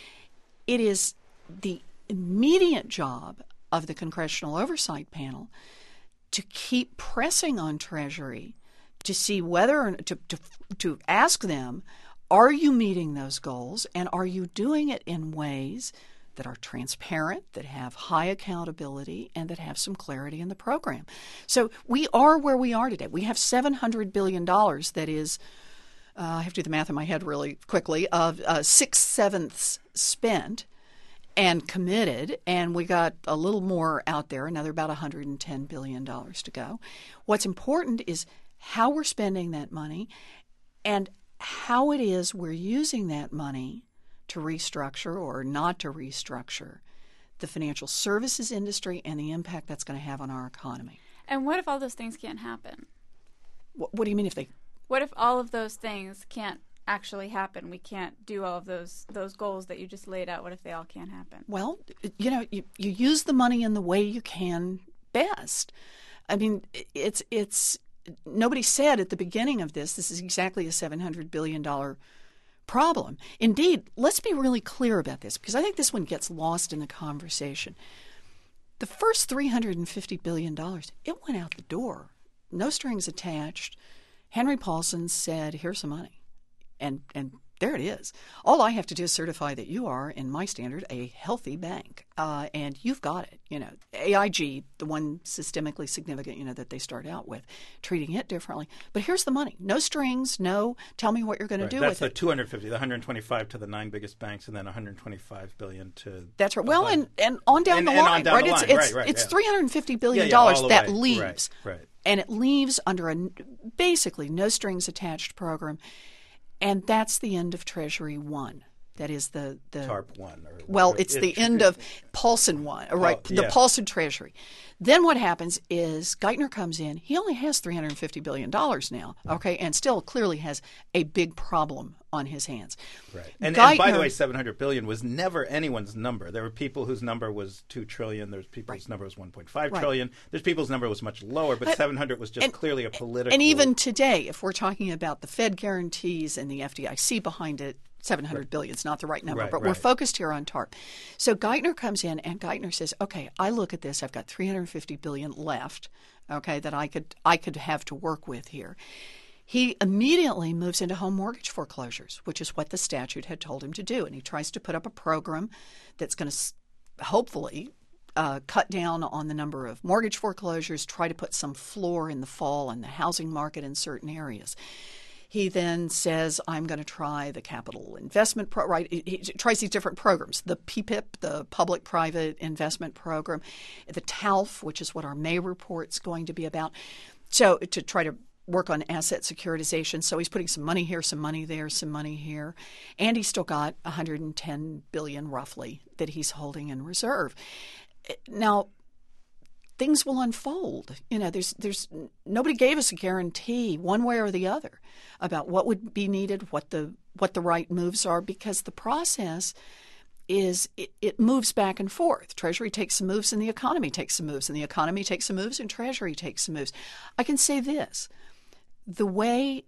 It is the immediate job of the Congressional Oversight Panel to keep pressing on Treasury to see whether or to, to to ask them, are you meeting those goals, and are you doing it in ways that are transparent, that have high accountability, and that have some clarity in the program. So we are where we are today. We have seven hundred billion dollars that is, uh, I have to do the math in my head really quickly, of uh, six-sevenths spent and committed, and we got a little more out there, another about one hundred ten billion dollars to go. What's important is how we're spending that money and how it is we're using that money to restructure or not to restructure the financial services industry and the impact that's going to have on our economy.
And what if all those things can't happen?
What, what do you mean if they...
What if all of those things can't actually happen? We can't do all of those those goals that you just laid out. What if they all can't happen?
Well, you know, you, you use the money in the way you can best. I mean, it's it's nobody said at the beginning of this, this is exactly a seven hundred billion dollars problem. Indeed, let's be really clear about this, because I think this one gets lost in the conversation. The first three hundred fifty billion dollars, it went out the door. No strings attached. Henry Paulson said, here's some money. And and there it is. All I have to do is certify that you are, in my standard, a healthy bank. Uh, and you've got it. You know, A I G, the one systemically significant, you know, that they start out with, treating it differently. But here's the money. No strings, no tell me what you're going
Right.
to do
That's
with
the
it.
two hundred fifty, the one hundred twenty-five to the nine biggest banks, and then one hundred twenty-five billion to.
That's right. Well, and, and on down
And-
the
and on
line,
down
right?
the
It's
line.
it's
Right, right,
it's
yeah.
three hundred fifty billion
Yeah, yeah,
dollars
all the
that
way.
leaves,
Right, right.
and it leaves under a basically no strings attached program, and that's the end of Treasury One. That is the the
TARP one. Or
well,
whatever.
it's
It-
the end of Paulson One, right?
Oh,
The
yeah.
Paulson Treasury. Then what happens is Geithner comes in. He only has three hundred fifty billion dollars now, okay, and still clearly has a big problem on his hands.
Right. And, and by the
Geithner-
way, seven hundred billion was never anyone's number. There were people whose number was two trillion. There's people whose number was one point five
Right.
trillion. There's people whose number was much lower, but
But-
seven hundred was just
and-
clearly a political.
And even today, if we're talking about the Fed guarantees and the F D I C behind it, seven hundred billion is not the right number,
Right,
but we're
right.
focused here on TARP. So Geithner comes in, and Geithner says, okay, I look at this, I've got three hundred fifty billion dollars left, okay, that I could I could have to work with here. He immediately moves into home mortgage foreclosures, which is what the statute had told him to do. And he tries to put up a program that's going to hopefully uh, cut down on the number of mortgage foreclosures, try to put some floor in the fall in the housing market in certain areas. He then says, I'm going to try the capital investment pro right. He, he tries these different programs, the P P I P, the public-private investment program, the T A L F, which is what our May report's going to be about. So to try to work on asset securitization. So he's putting some money here, some money there, some money here. And he's still got one hundred ten billion dollars roughly that he's holding in reserve. Now, things will unfold. You know, there's there's nobody gave us a guarantee one way or the other about what would be needed, what the what the right moves are, because the process is it, it moves back and forth. Treasury takes some moves and the economy takes some moves, and the economy takes some moves and Treasury takes some moves. I can say this. The way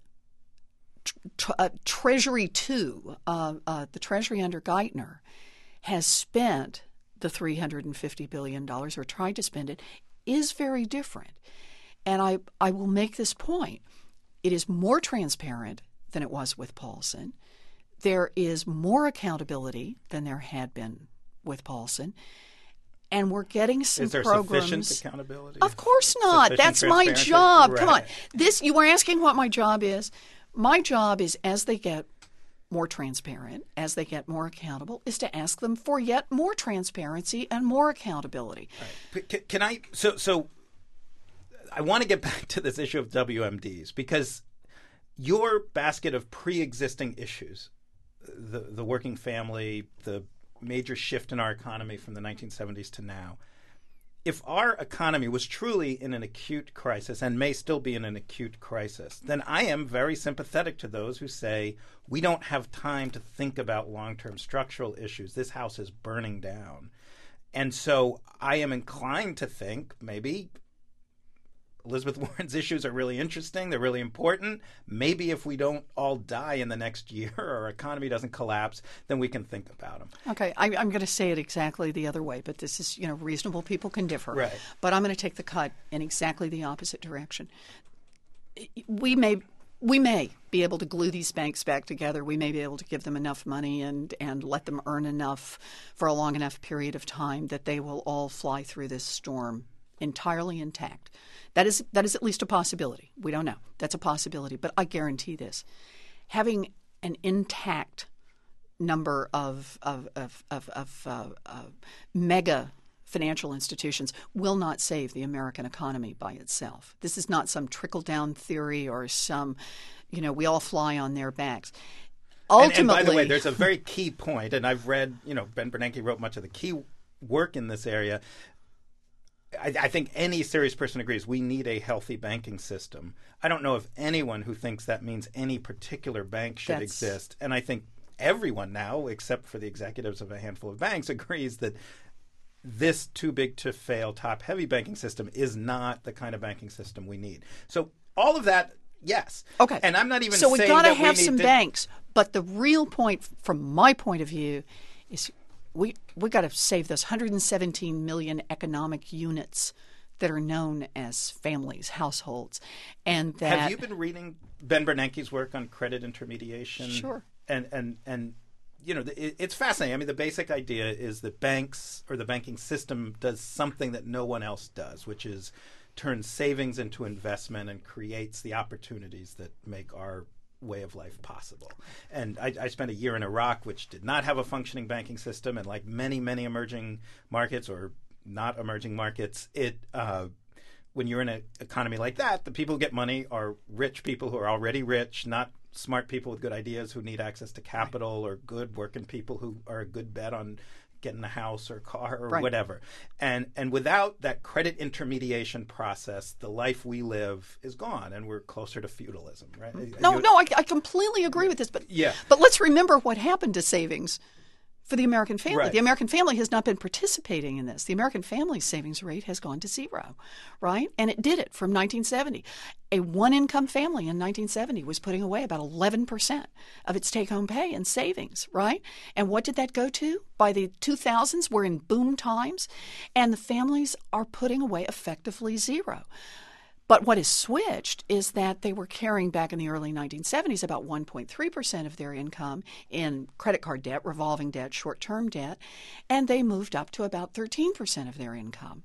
tr- uh, Treasury two, uh, uh, the Treasury under Geithner, has spent the three hundred fifty billion dollars or tried to spend it is very different. And I, I will make this point. It is more transparent than it was with Paulson. There is more accountability than there had been with Paulson. And we're getting some
Is there
programs.
sufficient accountability?
Of course not.
Sufficient
That's my
transparency?
job.
Right.
Come on. This you were asking what my job is. My job is, as they get more transparent, as they get more accountable, is to ask them for yet more transparency and more accountability.
Right. Can, can I? So, so I want to get back to this issue of W M Ds, because your basket of pre-existing issues, the the working family, the major shift in our economy from the nineteen seventies to now, if our economy was truly in an acute crisis and may still be in an acute crisis, then I am very sympathetic to those who say we don't have time to think about long-term structural issues. This house is burning down. And so I am inclined to think maybe Elizabeth Warren's issues are really interesting. They're really important. Maybe if we don't all die in the next year or our economy doesn't collapse, then we can think about them.
Okay, I, I'm going to say it exactly the other way, but this is, you know, reasonable people can differ.
Right.
But I'm going to take the cut in exactly the opposite direction. We may we may be able to glue these banks back together. We may be able to give them enough money and, and let them earn enough for a long enough period of time that they will all fly through this storm entirely intact. That is that is at least a possibility. We don't know. That's a possibility. But I guarantee this. Having an intact number of of of, of, of uh, uh, mega financial institutions will not save the American economy by itself. This is not some trickle-down theory or some, you know, we all fly on their backs. Ultimately,
and, and by the way, there's a very key point, and I've read, you know, Ben Bernanke wrote much of the key work in this area. I, I think any serious person agrees we need a healthy banking system. I don't know of anyone who thinks that means any particular bank should
That's...
exist. And I think everyone now, except for the executives of a handful of banks, agrees that this too-big-to-fail, top-heavy banking system is not the kind of banking system we need. So all of that, yes.
Okay.
And I'm not even
so
saying
we gotta
that
have
we need
some
to...
banks. But the real point, from my point of view, is we we got to save those one hundred seventeen million economic units that are known as families, households, and that.
Have you been reading Ben Bernanke's work on credit intermediation?
Sure.
And and and you know, it, it's fascinating. I mean, the basic idea is that banks or the banking system does something that no one else does, which is turns savings into investment and creates the opportunities that make our way of life possible. And I, I spent a year in Iraq, which did not have a functioning banking system, and like many, many emerging markets or not emerging markets, it uh, when you're in an economy like that, the people who get money are rich people who are already rich, not smart people with good ideas who need access to capital, right, or good working people who are a good bet on getting a house or car or
right.
whatever. And and without that credit intermediation process, the life we live is gone, and we're closer to feudalism, right?
No,
you,
no, I, I completely agree with this. But
yeah.
but let's remember what happened to savings for the American family.
Right.
The American family has not been participating in this. The American family savings rate has gone to zero, right? And it did it from nineteen seventy. A one-income family in nineteen seventy was putting away about eleven percent of its take-home pay in savings, right? And what did that go to? By the two thousands, we're in boom times, and the families are putting away effectively zero. But what has switched is that they were carrying back in the early nineteen seventies about one point three percent of their income in credit card debt, revolving debt, short-term debt, and they moved up to about thirteen percent of their income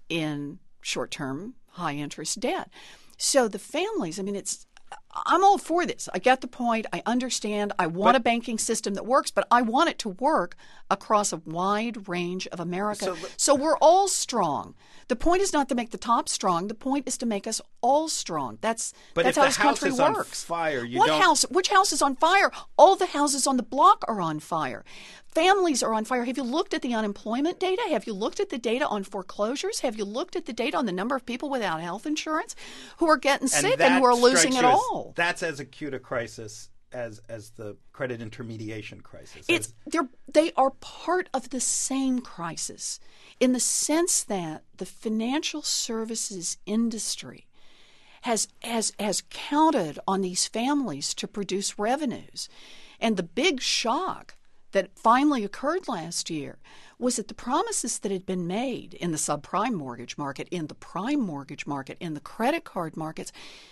in short-term, high-interest debt. So the families, I mean, it's I'm all for this. I get the point. I understand. I want but, a banking system that works, but I want it to work across a wide range of America. So, so we're all strong. The point is not to make the top strong. The point is to make us all strong. That's
but
that's
if
how
the
this
house
country
is
works.
On fire, you
what
don't...
house? Which house is on fire? All the houses on the block are on fire. Families are on fire. Have you looked at the unemployment data? Have you looked at the data on foreclosures? Have you looked at the data on the number of people without health insurance who are getting
and
sick and who are losing it
as,
all?
That's as acute a crisis as as the credit intermediation crisis.
It's they're they are part of the same crisis in the sense that the financial services industry has has has counted on these families to produce revenues. And the big shock that finally occurred last year was that the promises that had been made in the subprime mortgage market, in the prime mortgage market, in the credit card markets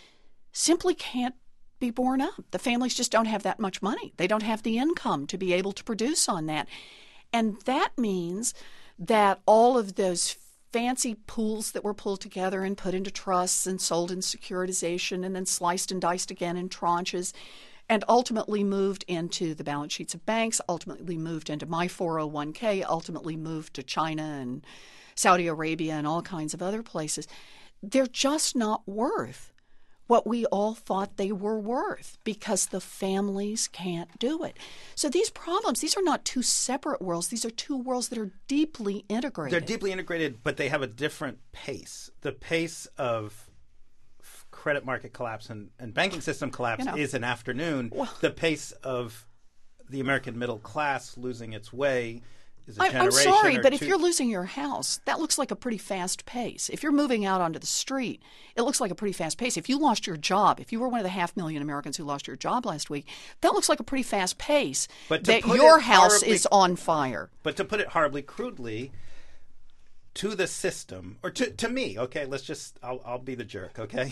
simply can't be borne up. The families just don't have that much money. They don't have the income to be able to produce on that. And that means that all of those fancy pools that were pulled together and put into trusts and sold in securitization and then sliced and diced again in tranches and ultimately moved into the balance sheets of banks, ultimately moved into my four oh one k, ultimately moved to China and Saudi Arabia and all kinds of other places, they're just not worth what we all thought they were worth because the families can't do it. So these problems, these are not two separate worlds. These are two worlds that are deeply integrated.
They're deeply integrated, but they have a different pace. The pace of credit market collapse and, and banking system collapse you know. is an afternoon. Well, the pace of the American middle class losing its way is a
I,
generation
I'm sorry,
or
but
two.
If you're losing your house, that looks like a pretty fast pace. If you're moving out onto the street, it looks like a pretty fast pace. If you lost your job, if you were one of the half million Americans who lost your job last week, that looks like a pretty fast pace
but
that your house
horribly,
is on fire.
But to put it horribly crudely, to the system, or to, to me, okay, let's just, I'll, I'll be the jerk, okay?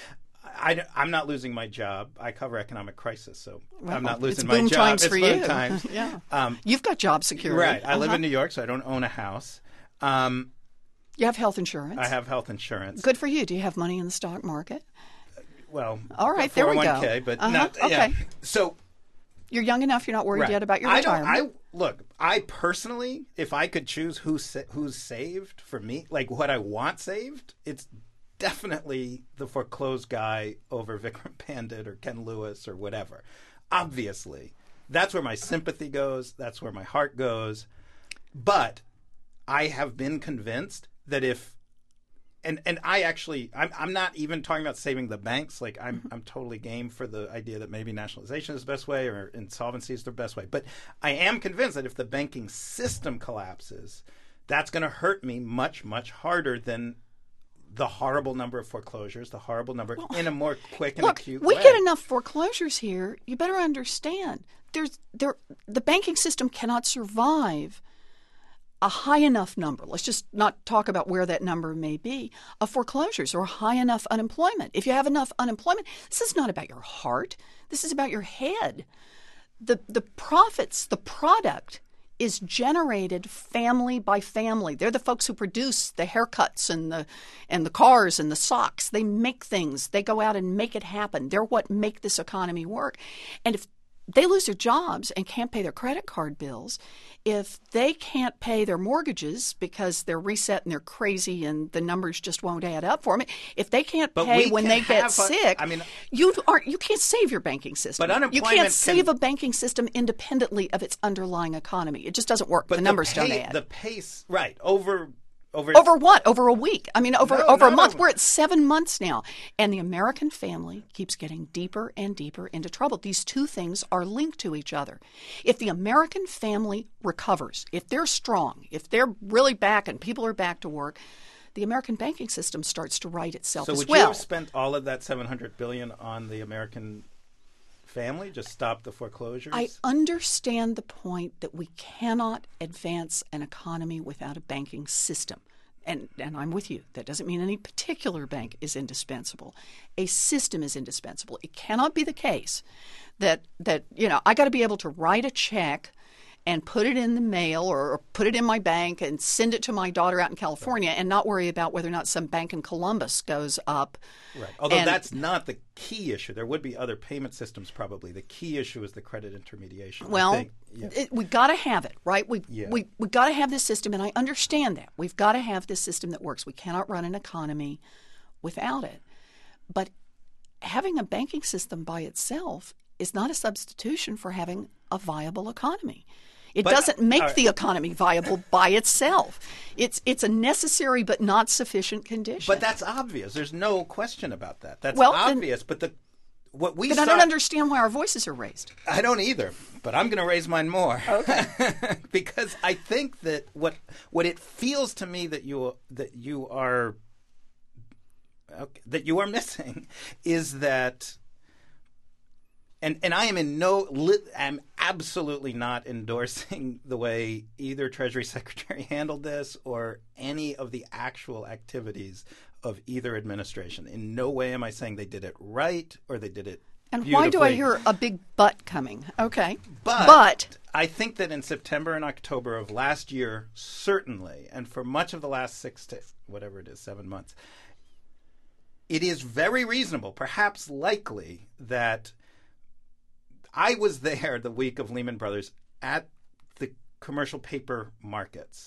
I, I'm not losing my job. I cover economic crisis, so
well,
I'm not losing
it's
my
boom
job.
Times
it's
for
boom
you.
times.
yeah.
Um,
You've got job security.
Right. I
uh-huh.
live in New York, so I don't own a house. Um,
you have health insurance.
I have health insurance.
Good for you. Do you have money in the stock market?
Well,
all right, there we go.
But
uh-huh.
not,
okay.
Yeah. So
you're young enough. You're not worried
right.
yet about your
I
retirement.
don't. I look. I personally, if I could choose who's who's saved for me, like what I want saved, it's definitely the foreclosed guy over Vikram Pandit or Ken Lewis or whatever. Obviously, that's where my sympathy goes. That's where my heart goes. But I have been convinced that if, and and I actually, I'm I'm not even talking about saving the banks. Like I'm I'm totally game for the idea that maybe nationalization is the best way or insolvency is the best way. But I am convinced that if the banking system collapses, that's going to hurt me much much harder than the horrible number of foreclosures, the horrible number well, in a more quick and
look,
acute
we
way.
Get enough foreclosures here. You better understand. There's there the banking system cannot survive a high enough number. Let's just not talk about where that number may be of foreclosures or high enough unemployment. If you have enough unemployment, this is not about your heart. This is about your head. The the profits, the product is generated family by family. They're the folks who produce the haircuts and the and the cars and the socks. They make things. They go out and make it happen. They're what make this economy work. And if they lose their jobs and can't pay their credit card bills, if they can't pay their mortgages because they're reset and they're crazy and the numbers just won't add up for them, if they can't
but
pay when they get
a,
sick,
I mean,
you aren't you can't save your banking system.
But unemployment
you can't save
can,
a banking system independently of its underlying economy. It just doesn't work.
But
the numbers
the pay,
don't add.
The pace, right, over over
over what? Over a week? I mean, over
No,
over a
not
month.
over-
We're at seven months now, and the American family keeps getting deeper and deeper into trouble. These two things are linked to each other. If the American family recovers, if they're strong, if they're really back and people are back to work, the American banking system starts to right itself
So
as
would
well.
you have spent all of that seven hundred billion dollars on the American family? Just stop the foreclosures?
I understand the point that we cannot advance an economy without a banking system. And, and I'm with you. That doesn't mean any particular bank is indispensable. A system is indispensable. It cannot be the case that, that you know, I got to be able to write a check and put it in the mail or, or put it in my bank and send it to my daughter out in California and not worry about whether or not some bank in Columbus goes up.
Right. Although
And-
that's not the key issue. There would be other payment systems probably. The key issue is the credit intermediation. I
Well,
think. Yeah.
it, we got to have it, right? We
Yeah.
we we got to have this system, and I understand that. We've got to have this system that works. We cannot run an economy without it. But having a banking system by itself is not a substitution for having a viable economy. It
But-
doesn't make
all right.
the economy viable by itself. It's it's a necessary but not sufficient condition.
But that's obvious. There's no question about that. That's
Well, then-
obvious. But the what we
Then
saw,
I don't understand why our voices are raised.
I don't either, but I'm going to raise mine more. Okay. Because I think that what what it feels to me that you that you are okay, that you are missing is that, and and I am in no, li- I'm absolutely not endorsing the way either Treasury Secretary handled this or any of the actual activities of either administration. In no way am I saying they did it right or they did it
And why do I
beautifully.
hear a big but coming? Okay.
But,
but
I think that in September and October of last year, certainly, and for much of the last six to whatever it is, seven months, it is very reasonable, perhaps likely, that I was there the week of Lehman Brothers at the commercial paper markets.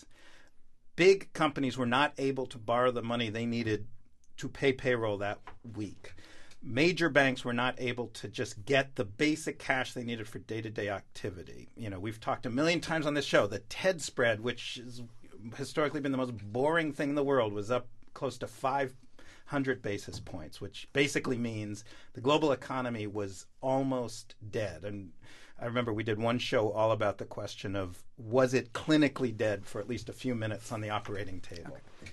Big companies were not able to borrow the money they needed to pay payroll that week. Major banks were not able to just get the basic cash they needed for day-to-day activity. You know, we've talked a million times on this show. The TED spread, which has historically been the most boring thing in the world, was up close to five hundred basis points, which basically means the global economy was almost dead. And I remember we did one show all about the question of, was it clinically dead for at least a few minutes on the operating table? Okay.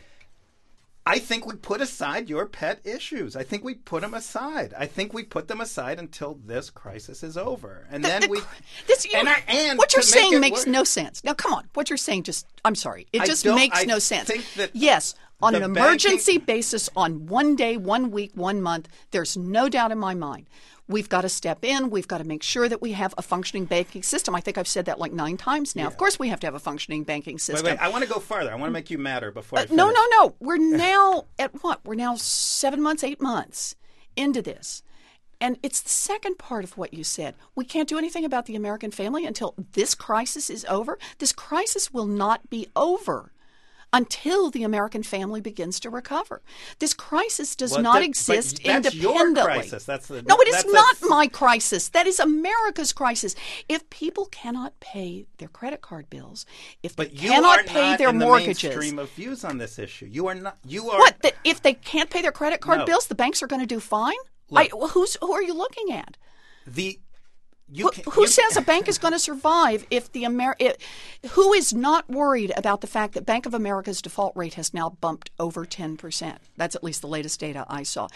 I think we put aside your pet issues. I think we put them aside. I think we put them aside until this crisis is over. And
the,
then
the,
we...
This, you
and
know,
I, and
what you're
to make
saying
it
makes
work-
no sense. Now, come on. What you're saying just, I'm sorry. It
I
just
don't-
makes
I
no sense.
think that
yes, on
the
an
banking-
emergency basis, on one day, one week, one month, there's no doubt in my mind. We've got to step in. We've got to make sure that we have a functioning banking system. I think I've said that like nine times now.
Yeah.
Of course we have to have a functioning banking system.
Wait, wait. I want to go farther. I want to make you madder before I
Uh,
finish.
no, no, no. We're now at what? We're now seven months, eight months into this. And it's the second part of what you said. We can't do anything about the American family until this crisis is over. This crisis will not be over until the American family begins to recover. This crisis does
Well,
not
that- but
exist
that's your
independently.
crisis. That's the-
no, it is
that's a-
not my crisis. That is America's crisis. If people cannot pay their credit card bills, if
But
they
you
cannot
are
pay
not
their
in the
mortgages,
mainstream of views on this issue. You are not. You are.
what? That if they can't pay their credit card
No.
bills, the banks are going to do fine?
Look.
I, well, who's who are you looking at?
The. You
Who,
can,
who
you-
says a bank is going to survive if the Amer- it, who is not worried about the fact that Bank of America's default rate has now bumped over ten percent? That's at least the latest data I saw.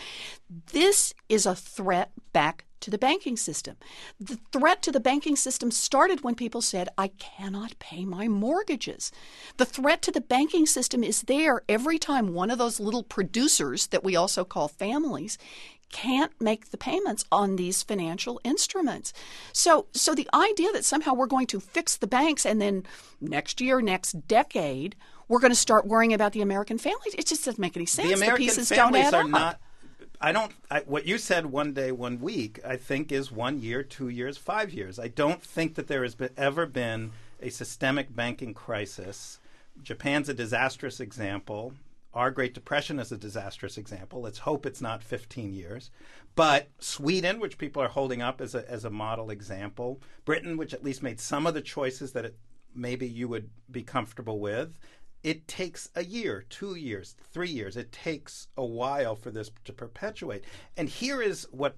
This is a threat back to the banking system. The threat to the banking system started when people said, I cannot pay my mortgages. The threat to the banking system is there every time one of those little producers that we also call families can't make the payments on these financial instruments. So so the idea that somehow we're going to fix the banks and then next year, next decade, we're going to start worrying about the American families, it just doesn't make any sense.
the American
pieces
families
don't add
are
up.
not. I don't. I, what you said one day, one week, I think is one year, two years, five years. I don't think that there has been, ever been a systemic banking crisis. Japan's a disastrous example. Our Great Depression is a disastrous example. Let's hope it's not fifteen years. But Sweden, which people are holding up as a, as a model example. Britain, which at least made some of the choices that it, maybe you would be comfortable with. it takes a year, two years, three years. It takes a while for this to perpetuate. And here is what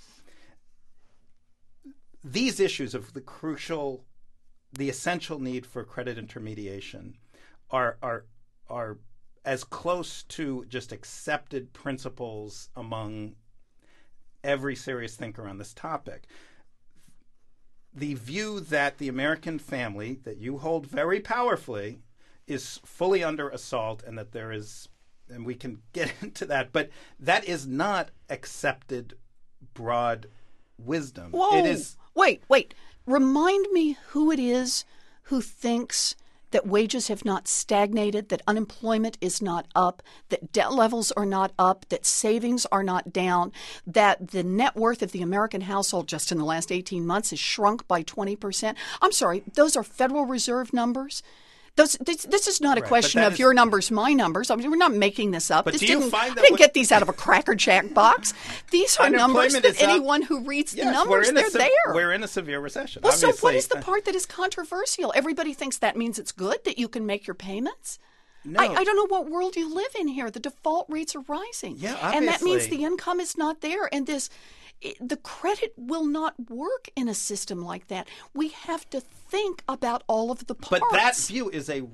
these issues of the crucial, the essential need for credit intermediation are are are as close to just accepted principles among every serious thinker on this topic. The view that the American family, that you hold very powerfully, is fully under assault, and that there is, and we can get into that, but that is not accepted broad wisdom.
Whoa.
It is.
Wait, wait. Remind me who it is who thinks that wages have not stagnated, that unemployment is not up, that debt levels are not up, that savings are not down, that the net worth of the American household just in the last eighteen months has shrunk by twenty percent. I'm sorry, those are Federal Reserve numbers. Those, this, this is not a
Right,
question
but
of
that is-
your numbers, my numbers. I mean, we're not making this up.
But
this
do you
didn't,
find that
I didn't
what-
get these out of a Cracker Jack box. These are numbers
Unemployment
that
is up.
anyone who reads the
Yes,
numbers,
we're in
they're
a, se-
there.
We're in a severe recession.
Well, so what
Obviously,
is the
uh,
part that is controversial? Everybody thinks that means it's good that you can make your payments.
No.
I, I don't know what world you live in here. The default rates are rising.
Yeah,
and that means
obviously.
the income is not there. And this, it, the credit will not work in a system like that. We have to think about all of the parts.
But that view is a.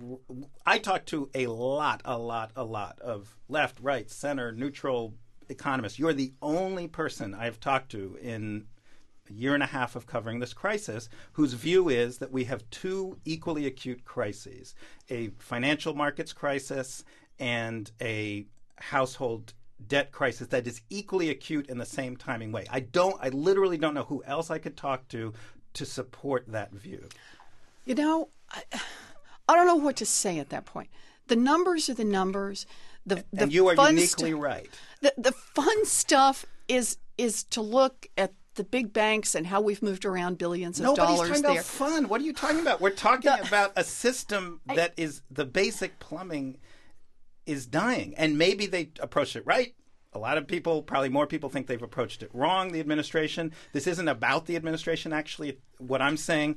I talk to a lot, a lot, a lot of left, right, center, neutral economists. You're the only person I've talked to in a year and a half of covering this crisis whose view is that we have two equally acute crises: a financial markets crisis and a household debt crisis that is equally acute in the same timing way. I don't. I literally don't know who else I could talk to to support that view.
You know, I, I don't know what to say at that point. The numbers are the numbers. The, the
And you are
fun
uniquely
stu-
right.
The the fun stuff is is to look at the big banks and how we've moved around billions of
Nobody's
dollars
talking
there.
about fun. What are you talking about? We're talking
The-
about a system that is the basic plumbing is dying, and maybe they approached it right. A lot of people, probably more people, think they've approached it wrong. The administration. This isn't about the administration. Actually, what I'm saying,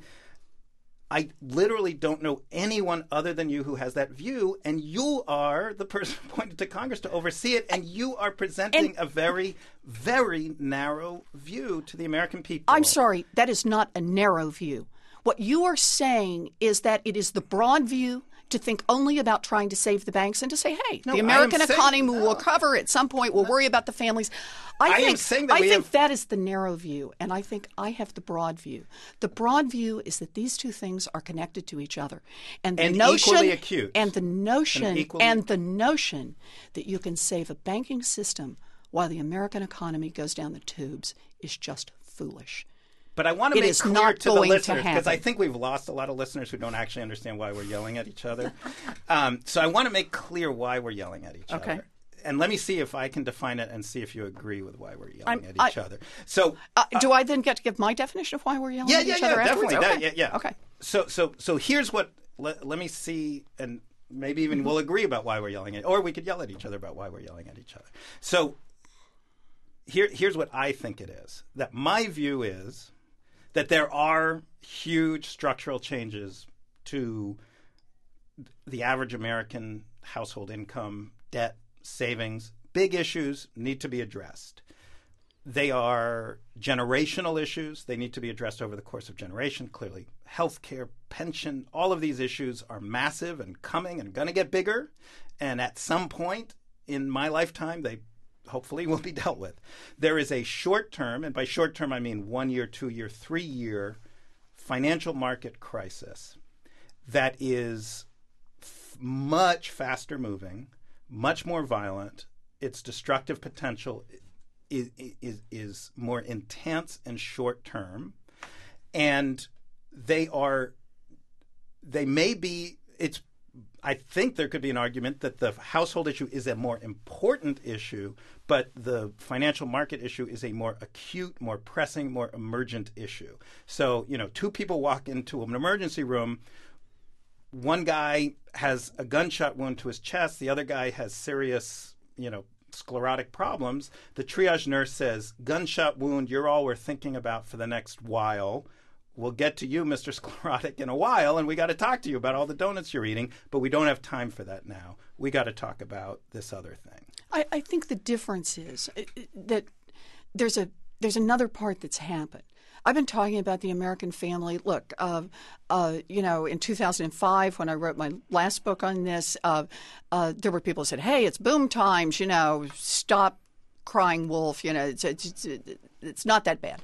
I literally don't know anyone other than you who has that view, and you are the person appointed to Congress to oversee it, and you are presenting
And-
a very, very narrow view to the American people.
I'm sorry, that is not a narrow view. What you are saying is that it is the broad view to think only about trying to save the banks and to say, hey,
No,
the
I am
American
saying-
economy will
no.
recover at some point. We'll worry about the families. I,
I am
think,
saying that
I
we
think
have-
that is the narrow view, and I think I have the broad view. The broad view is that these two things are connected to each other, and the
And
notion
equally acute.
and the notion
And equally-
and the notion that you can save a banking system while the American economy goes down the tubes is just foolish.
But I want to
It
make
is
clear
not
to the
going to
listeners, because I
happen.
think we've lost a lot of listeners who don't actually understand why we're yelling at each other. um, so I want to make clear why we're yelling at each
Okay.
other. And let me see if I can define it and see if you agree with why we're yelling
I'm-
at
I-
each other. So
Uh, do I then get to give my definition of why we're yelling
yeah,
at
yeah,
each
yeah,
other afterwards?
definitely.
Okay.
That- yeah, yeah.
Okay.
So, so, so here's what. Let, let me see, and maybe even we'll agree about why we're yelling at, or we could yell at each other about why we're yelling at each other. So, here, here's what I think it is. That my view is that there are huge structural changes to the average American household income, debt, savings. Big issues need to be addressed. They are generational issues. They need to be addressed over the course of generation. Clearly, healthcare, pension, all of these issues are massive and coming and going to get bigger. And at some point in my lifetime, they hopefully will be dealt with. There is a short term, and by short term I mean one year, two year, three year financial market crisis that is f- much faster moving, much more violent. Its destructive potential is, is, is more intense and short term. And they are, they may be, it's, I think there could be an argument that the household issue is a more important issue, but the financial market issue is a more acute, more pressing, more emergent issue. So, you know, two people walk into an emergency room. One guy has a gunshot wound to his chest. The other guy has serious, you know, sclerotic problems. The triage nurse says, gunshot wound, you're all we're thinking about for the next while. we'll get to you, Mister Sclerotic, in a while, and we got to talk to you about all the donuts you're eating, but we don't have time for that now. We got to talk about this other thing.
I, I think the difference is that there's a there's another part that's happened. I've been talking about the American family. Look, uh, uh, you know, in two thousand five, when I wrote my last book on this, uh, uh, there were people who said, hey, it's boom times, you know, stop crying wolf, you know, it's, it's, it's not that bad.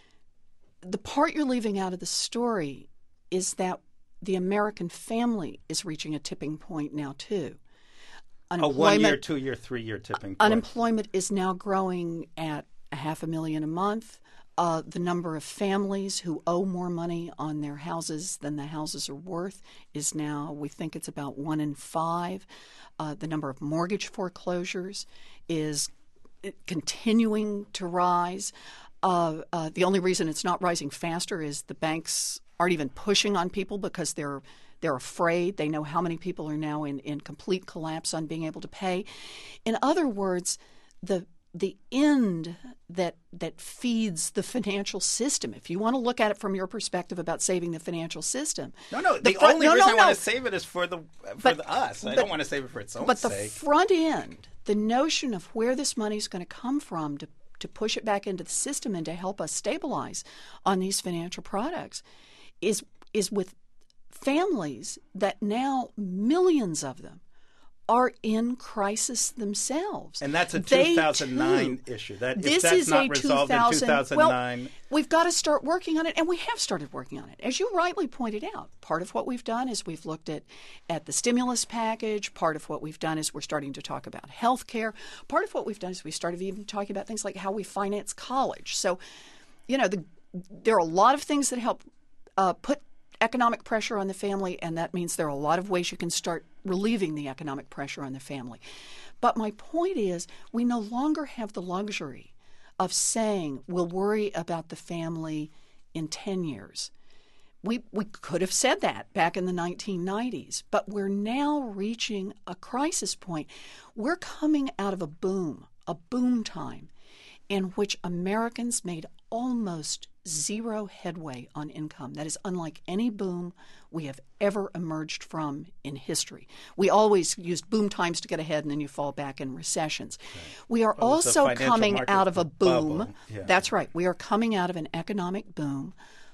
The part you're leaving out of the story is that the American family is reaching a tipping point now, too.
A one-year, two-year, three-year tipping point.
Unemployment is now growing at a half a million a month. Uh, the number of families who owe more money on their houses than the houses are worth is now, we think it's about one in five. Uh, the number of mortgage foreclosures is continuing to rise. Uh, uh, the only reason it's not rising faster is the banks aren't even pushing on people because they're they're afraid. They know how many people are now in, in complete collapse on being able to pay. In other words, the the end that that feeds the financial system, if you want to look at it from your perspective about saving the financial system.
No, no.
The,
the
front,
only
no,
reason
no,
I
no.
want to save it is for the for
But-
the us. I
but-
don't want to save it for its own
But the
sake.
front end, the notion of where this money is going to come from to, to push it back into the system and to help us stabilize on these financial products is is with families that now, millions of them, are in crisis themselves.
And that's a
They,
two thousand nine
too.
issue. That, if
This
that's
is
not
a
resolved in two thousand nine.
Well, we've got to start working on it, and we have started working on it. As you rightly pointed out, part of what we've done is we've looked at, at the stimulus package. Part of what we've done is we're starting to talk about health care. Part of what we've done is we started even talking about things like how we finance college. So, you know, the, there are a lot of things that help uh, put economic pressure on the family, and that means there are a lot of ways you can start relieving the economic pressure on the family. But my point is, we no longer have the luxury of saying we'll worry about the family in ten years. We we could have said that back in the nineteen nineties, but we're now reaching a crisis point. We're coming out of a boom, a boom time, in which Americans made almost zero headway on income. That is unlike any boom we have ever emerged from in history. We always used boom times to get ahead, and then you fall back in recessions. Right. We are
Well, it's the
also
financial
coming
market
out of a boom.
bubble. Yeah.
That's right. We are coming out of an economic boom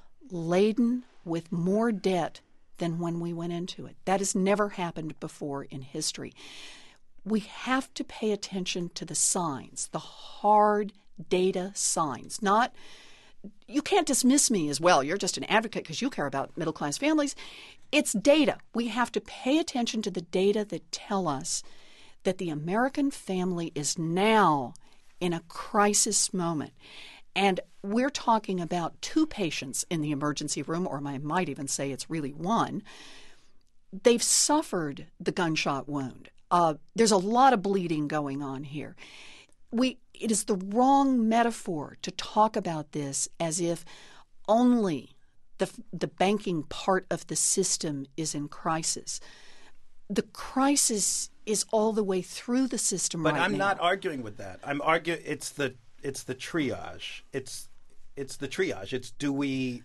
laden with more debt than when we went into it. That has never happened before in history. We have to pay attention to the signs, the hard data signs. Not, you can't dismiss me as, well, you're just an advocate because you care about middle-class families. It's data. We have to pay attention to the data that tell us that the American family is now in a crisis moment. And we're talking about two patients in the emergency room, or I might even say it's really one. They've suffered the gunshot wound. Uh, there's a lot of bleeding going on here. We it is the wrong metaphor to talk about this as if only the the banking part of the system is in crisis. The crisis is all the way through the system
But
right
I'm
now.
not arguing with that. I'm arguing it's the it's the triage. It's it's the triage. It's do we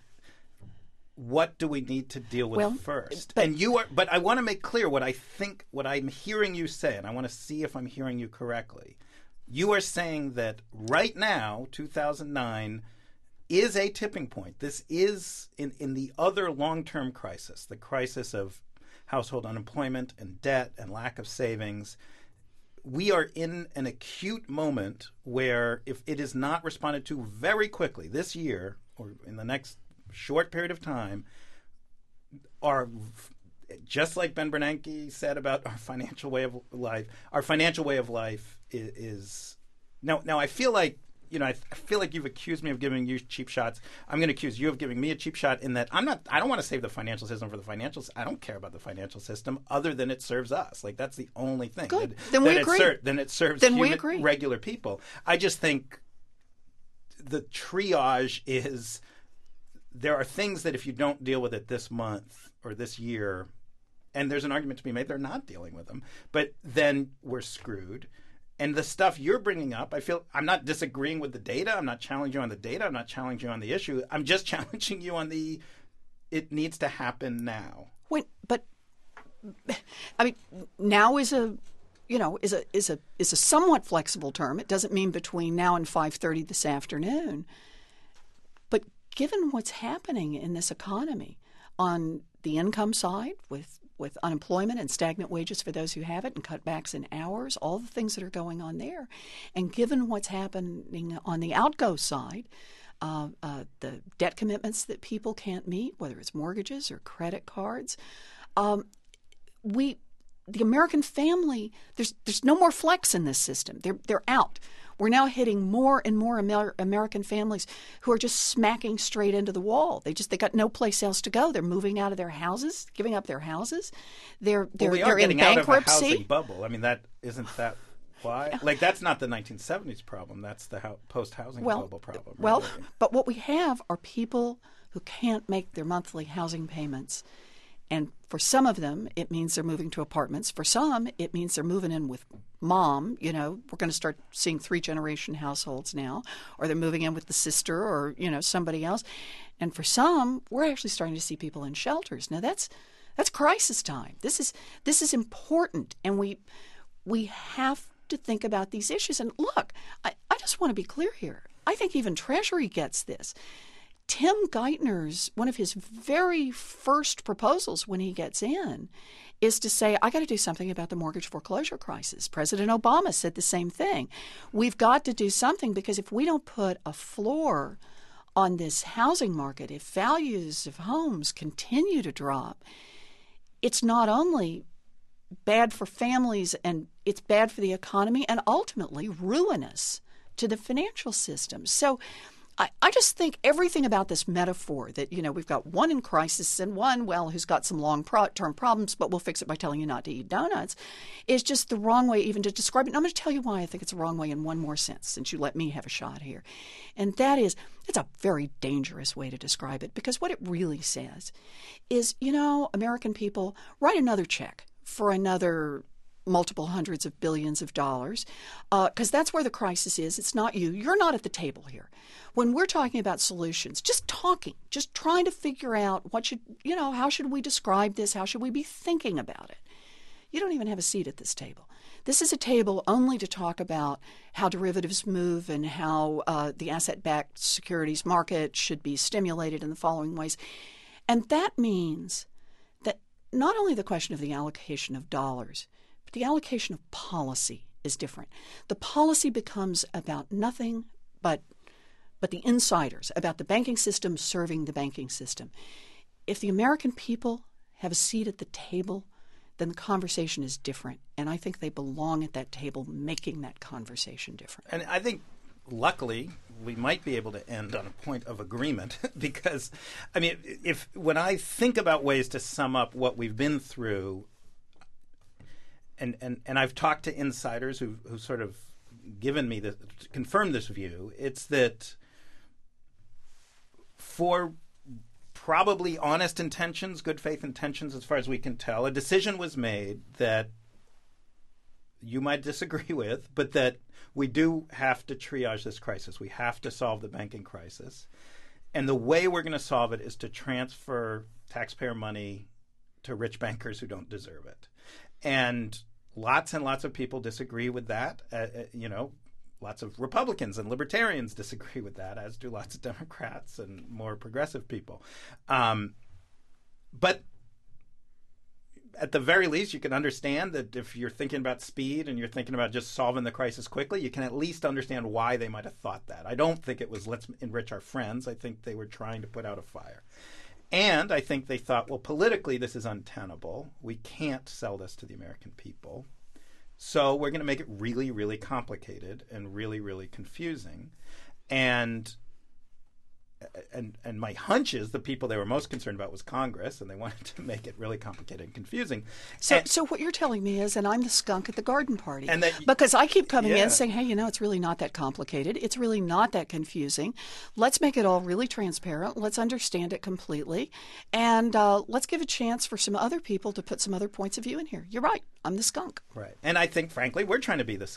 what do we need to deal with
Well,
first?
but-
and you are but I want to make clear what I think what I'm hearing you say, and I want to see if I'm hearing you correctly. You are saying that right now, two thousand nine is a tipping point. This is in, in the other long-term crisis, the crisis of household unemployment and debt and lack of savings. We are in an acute moment where if it is not responded to very quickly this year or in the next short period of time, our just like Ben Bernanke said about our financial way of life, our financial way of life is, is now. Now I feel like you know I, I feel like you've accused me of giving you cheap shots. I'm going to accuse you of giving me a cheap shot in that I'm not. I don't want to save the financial system for the financials. I don't care about the financial system other than it serves us. Like that's the only thing.
Good.
That,
Then
that
we
it
agree.
Ser- then it serves
Then we
human,
agree.
regular people. I just think the triage is. There are things that if you don't deal with it this month or this year, and there's an argument to be made they're not dealing with them, but then we're screwed. And the stuff you're bringing up, I feel I'm not disagreeing with the data. I'm not challenging you on the data. I'm not challenging you on the issue. I'm just challenging you on the it needs to happen now.
Wait, but I mean, now is a you know is a is a is a somewhat flexible term. It doesn't mean between now and five thirty this afternoon. But given what's happening in this economy on the income side with with unemployment and stagnant wages for those who have it and cutbacks in hours, all the things that are going on there, and given what's happening on the outgo side, uh, uh, the debt commitments that people can't meet, whether it's mortgages or credit cards, um, we, the American family, there's there's no more flex in this system. They're they're out. We're now hitting more and more Amer- American families who are just smacking straight into the wall. They just they got no place else to go. They're moving out of their houses, giving up their houses. They're they're
well, we are
they're
getting
in bankruptcy.
Out of a housing bubble. I mean, that isn't that why? Like that's not the nineteen seventies problem. That's the ho- post-housing
well,
bubble problem.
Well,
really.
But what we have are people who can't make their monthly housing payments. And for some of them, it means they're moving to apartments. For some, it means they're moving in with mom. You know, we're going to start seeing three-generation households now. Or they're moving in with the sister or, you know, somebody else. And for some, we're actually starting to see people in shelters. Now, that's that's crisis time. This is this is important. And we we have to think about these issues. And look, I, I just want to be clear here. I think even Treasury gets this. Tim Geithner's, one of his very first proposals when he gets in is to say, I got to do something about the mortgage foreclosure crisis. President Obama said the same thing. We've got to do something because if we don't put a floor on this housing market, if values of homes continue to drop, it's not only bad for families and it's bad for the economy and ultimately ruinous to the financial system. So I, I just think everything about this metaphor that, you know, we've got one in crisis and one, well, who's got some long-term problems, but we'll fix it by telling you not to eat donuts, is just the wrong way even to describe it. And I'm going to tell you why I think it's the wrong way in one more sense, since you let me have a shot here. And that is, it's a very dangerous way to describe it, because what it really says is, you know, American people, write another check for another multiple hundreds of billions of dollars, because uh, that's where the crisis is. It's not you. You're not at the table here. When we're talking about solutions, just talking, just trying to figure out what should, you know, how should we describe this? How should we be thinking about it? You don't even have a seat at this table. This is a table only to talk about how derivatives move and how uh, the asset-backed securities market should be stimulated in the following ways. And that means that not only the question of the allocation of dollars, but the allocation of policy is different. The policy becomes about nothing but but the insiders, about the banking system serving the banking system. If the American people have a seat at the table, then the conversation is different. And I think they belong at that table making that conversation different.
And I think, luckily, we might be able to end on a point of agreement because, I mean, if when I think about ways to sum up what we've been through, and, and, and I've talked to insiders who who sort of given me the confirmed this view, it's that for probably honest intentions, good faith intentions, as far as we can tell, a decision was made that you might disagree with, but that we do have to triage this crisis. We have to solve the banking crisis. And the way we're going to solve it is to transfer taxpayer money to rich bankers who don't deserve it. And lots and lots of people disagree with that. Uh, uh, you know, lots of Republicans and libertarians disagree with that, as do lots of Democrats and more progressive people. Um, but at the very least, you can understand that if you're thinking about speed and you're thinking about just solving the crisis quickly, you can at least understand why they might have thought that. I don't think it was let's enrich our friends. I think they were trying to put out a fire. And I think they thought, well, politically, this is untenable. We can't sell this to the American people. So we're going to make it really, really complicated and really, really confusing. And and and my hunch is the people they were most concerned about was Congress, and they wanted to make it really complicated and confusing.
So,
and,
so what you're telling me is, and I'm the skunk at the garden party,
and that,
because I keep coming
yeah.
in saying, hey, you know, it's really not that complicated. It's really not that confusing. Let's make it all really transparent. Let's understand it completely. And uh, let's give a chance for some other people to put some other points of view in here. You're right. I'm the skunk.
Right. And I think, frankly, we're trying to be the skunk.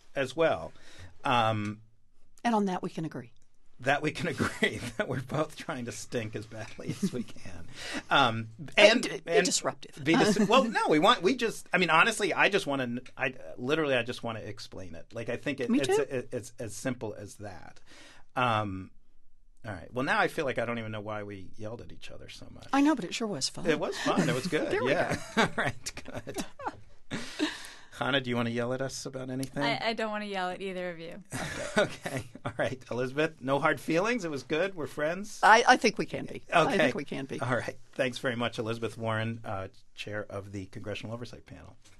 as well. Um,
and on that we can agree.
That we can agree that we're both trying to stink as badly as we can, um, and,
and,
and
be disruptive.
Be dis- well, no, we want. We just. I mean, honestly, I just want to. I literally, I just want to explain it. Like, I think it,
Me
it's
too.
it, it's as simple as that. Um, all right. Well, now I feel like I don't even know why we yelled at each other so much.
I know, but it sure was fun.
It was fun. It was good.
There we
yeah. All right. Good. Hannah, do you want to yell at us about anything?
I, I don't want to yell at either of you.
Okay. All right. Elizabeth, no hard feelings. It was good. We're friends.
I, I think we can be.
Okay.
I think we can be.
All right. Thanks very much, Elizabeth Warren, uh, chair of the Congressional Oversight Panel.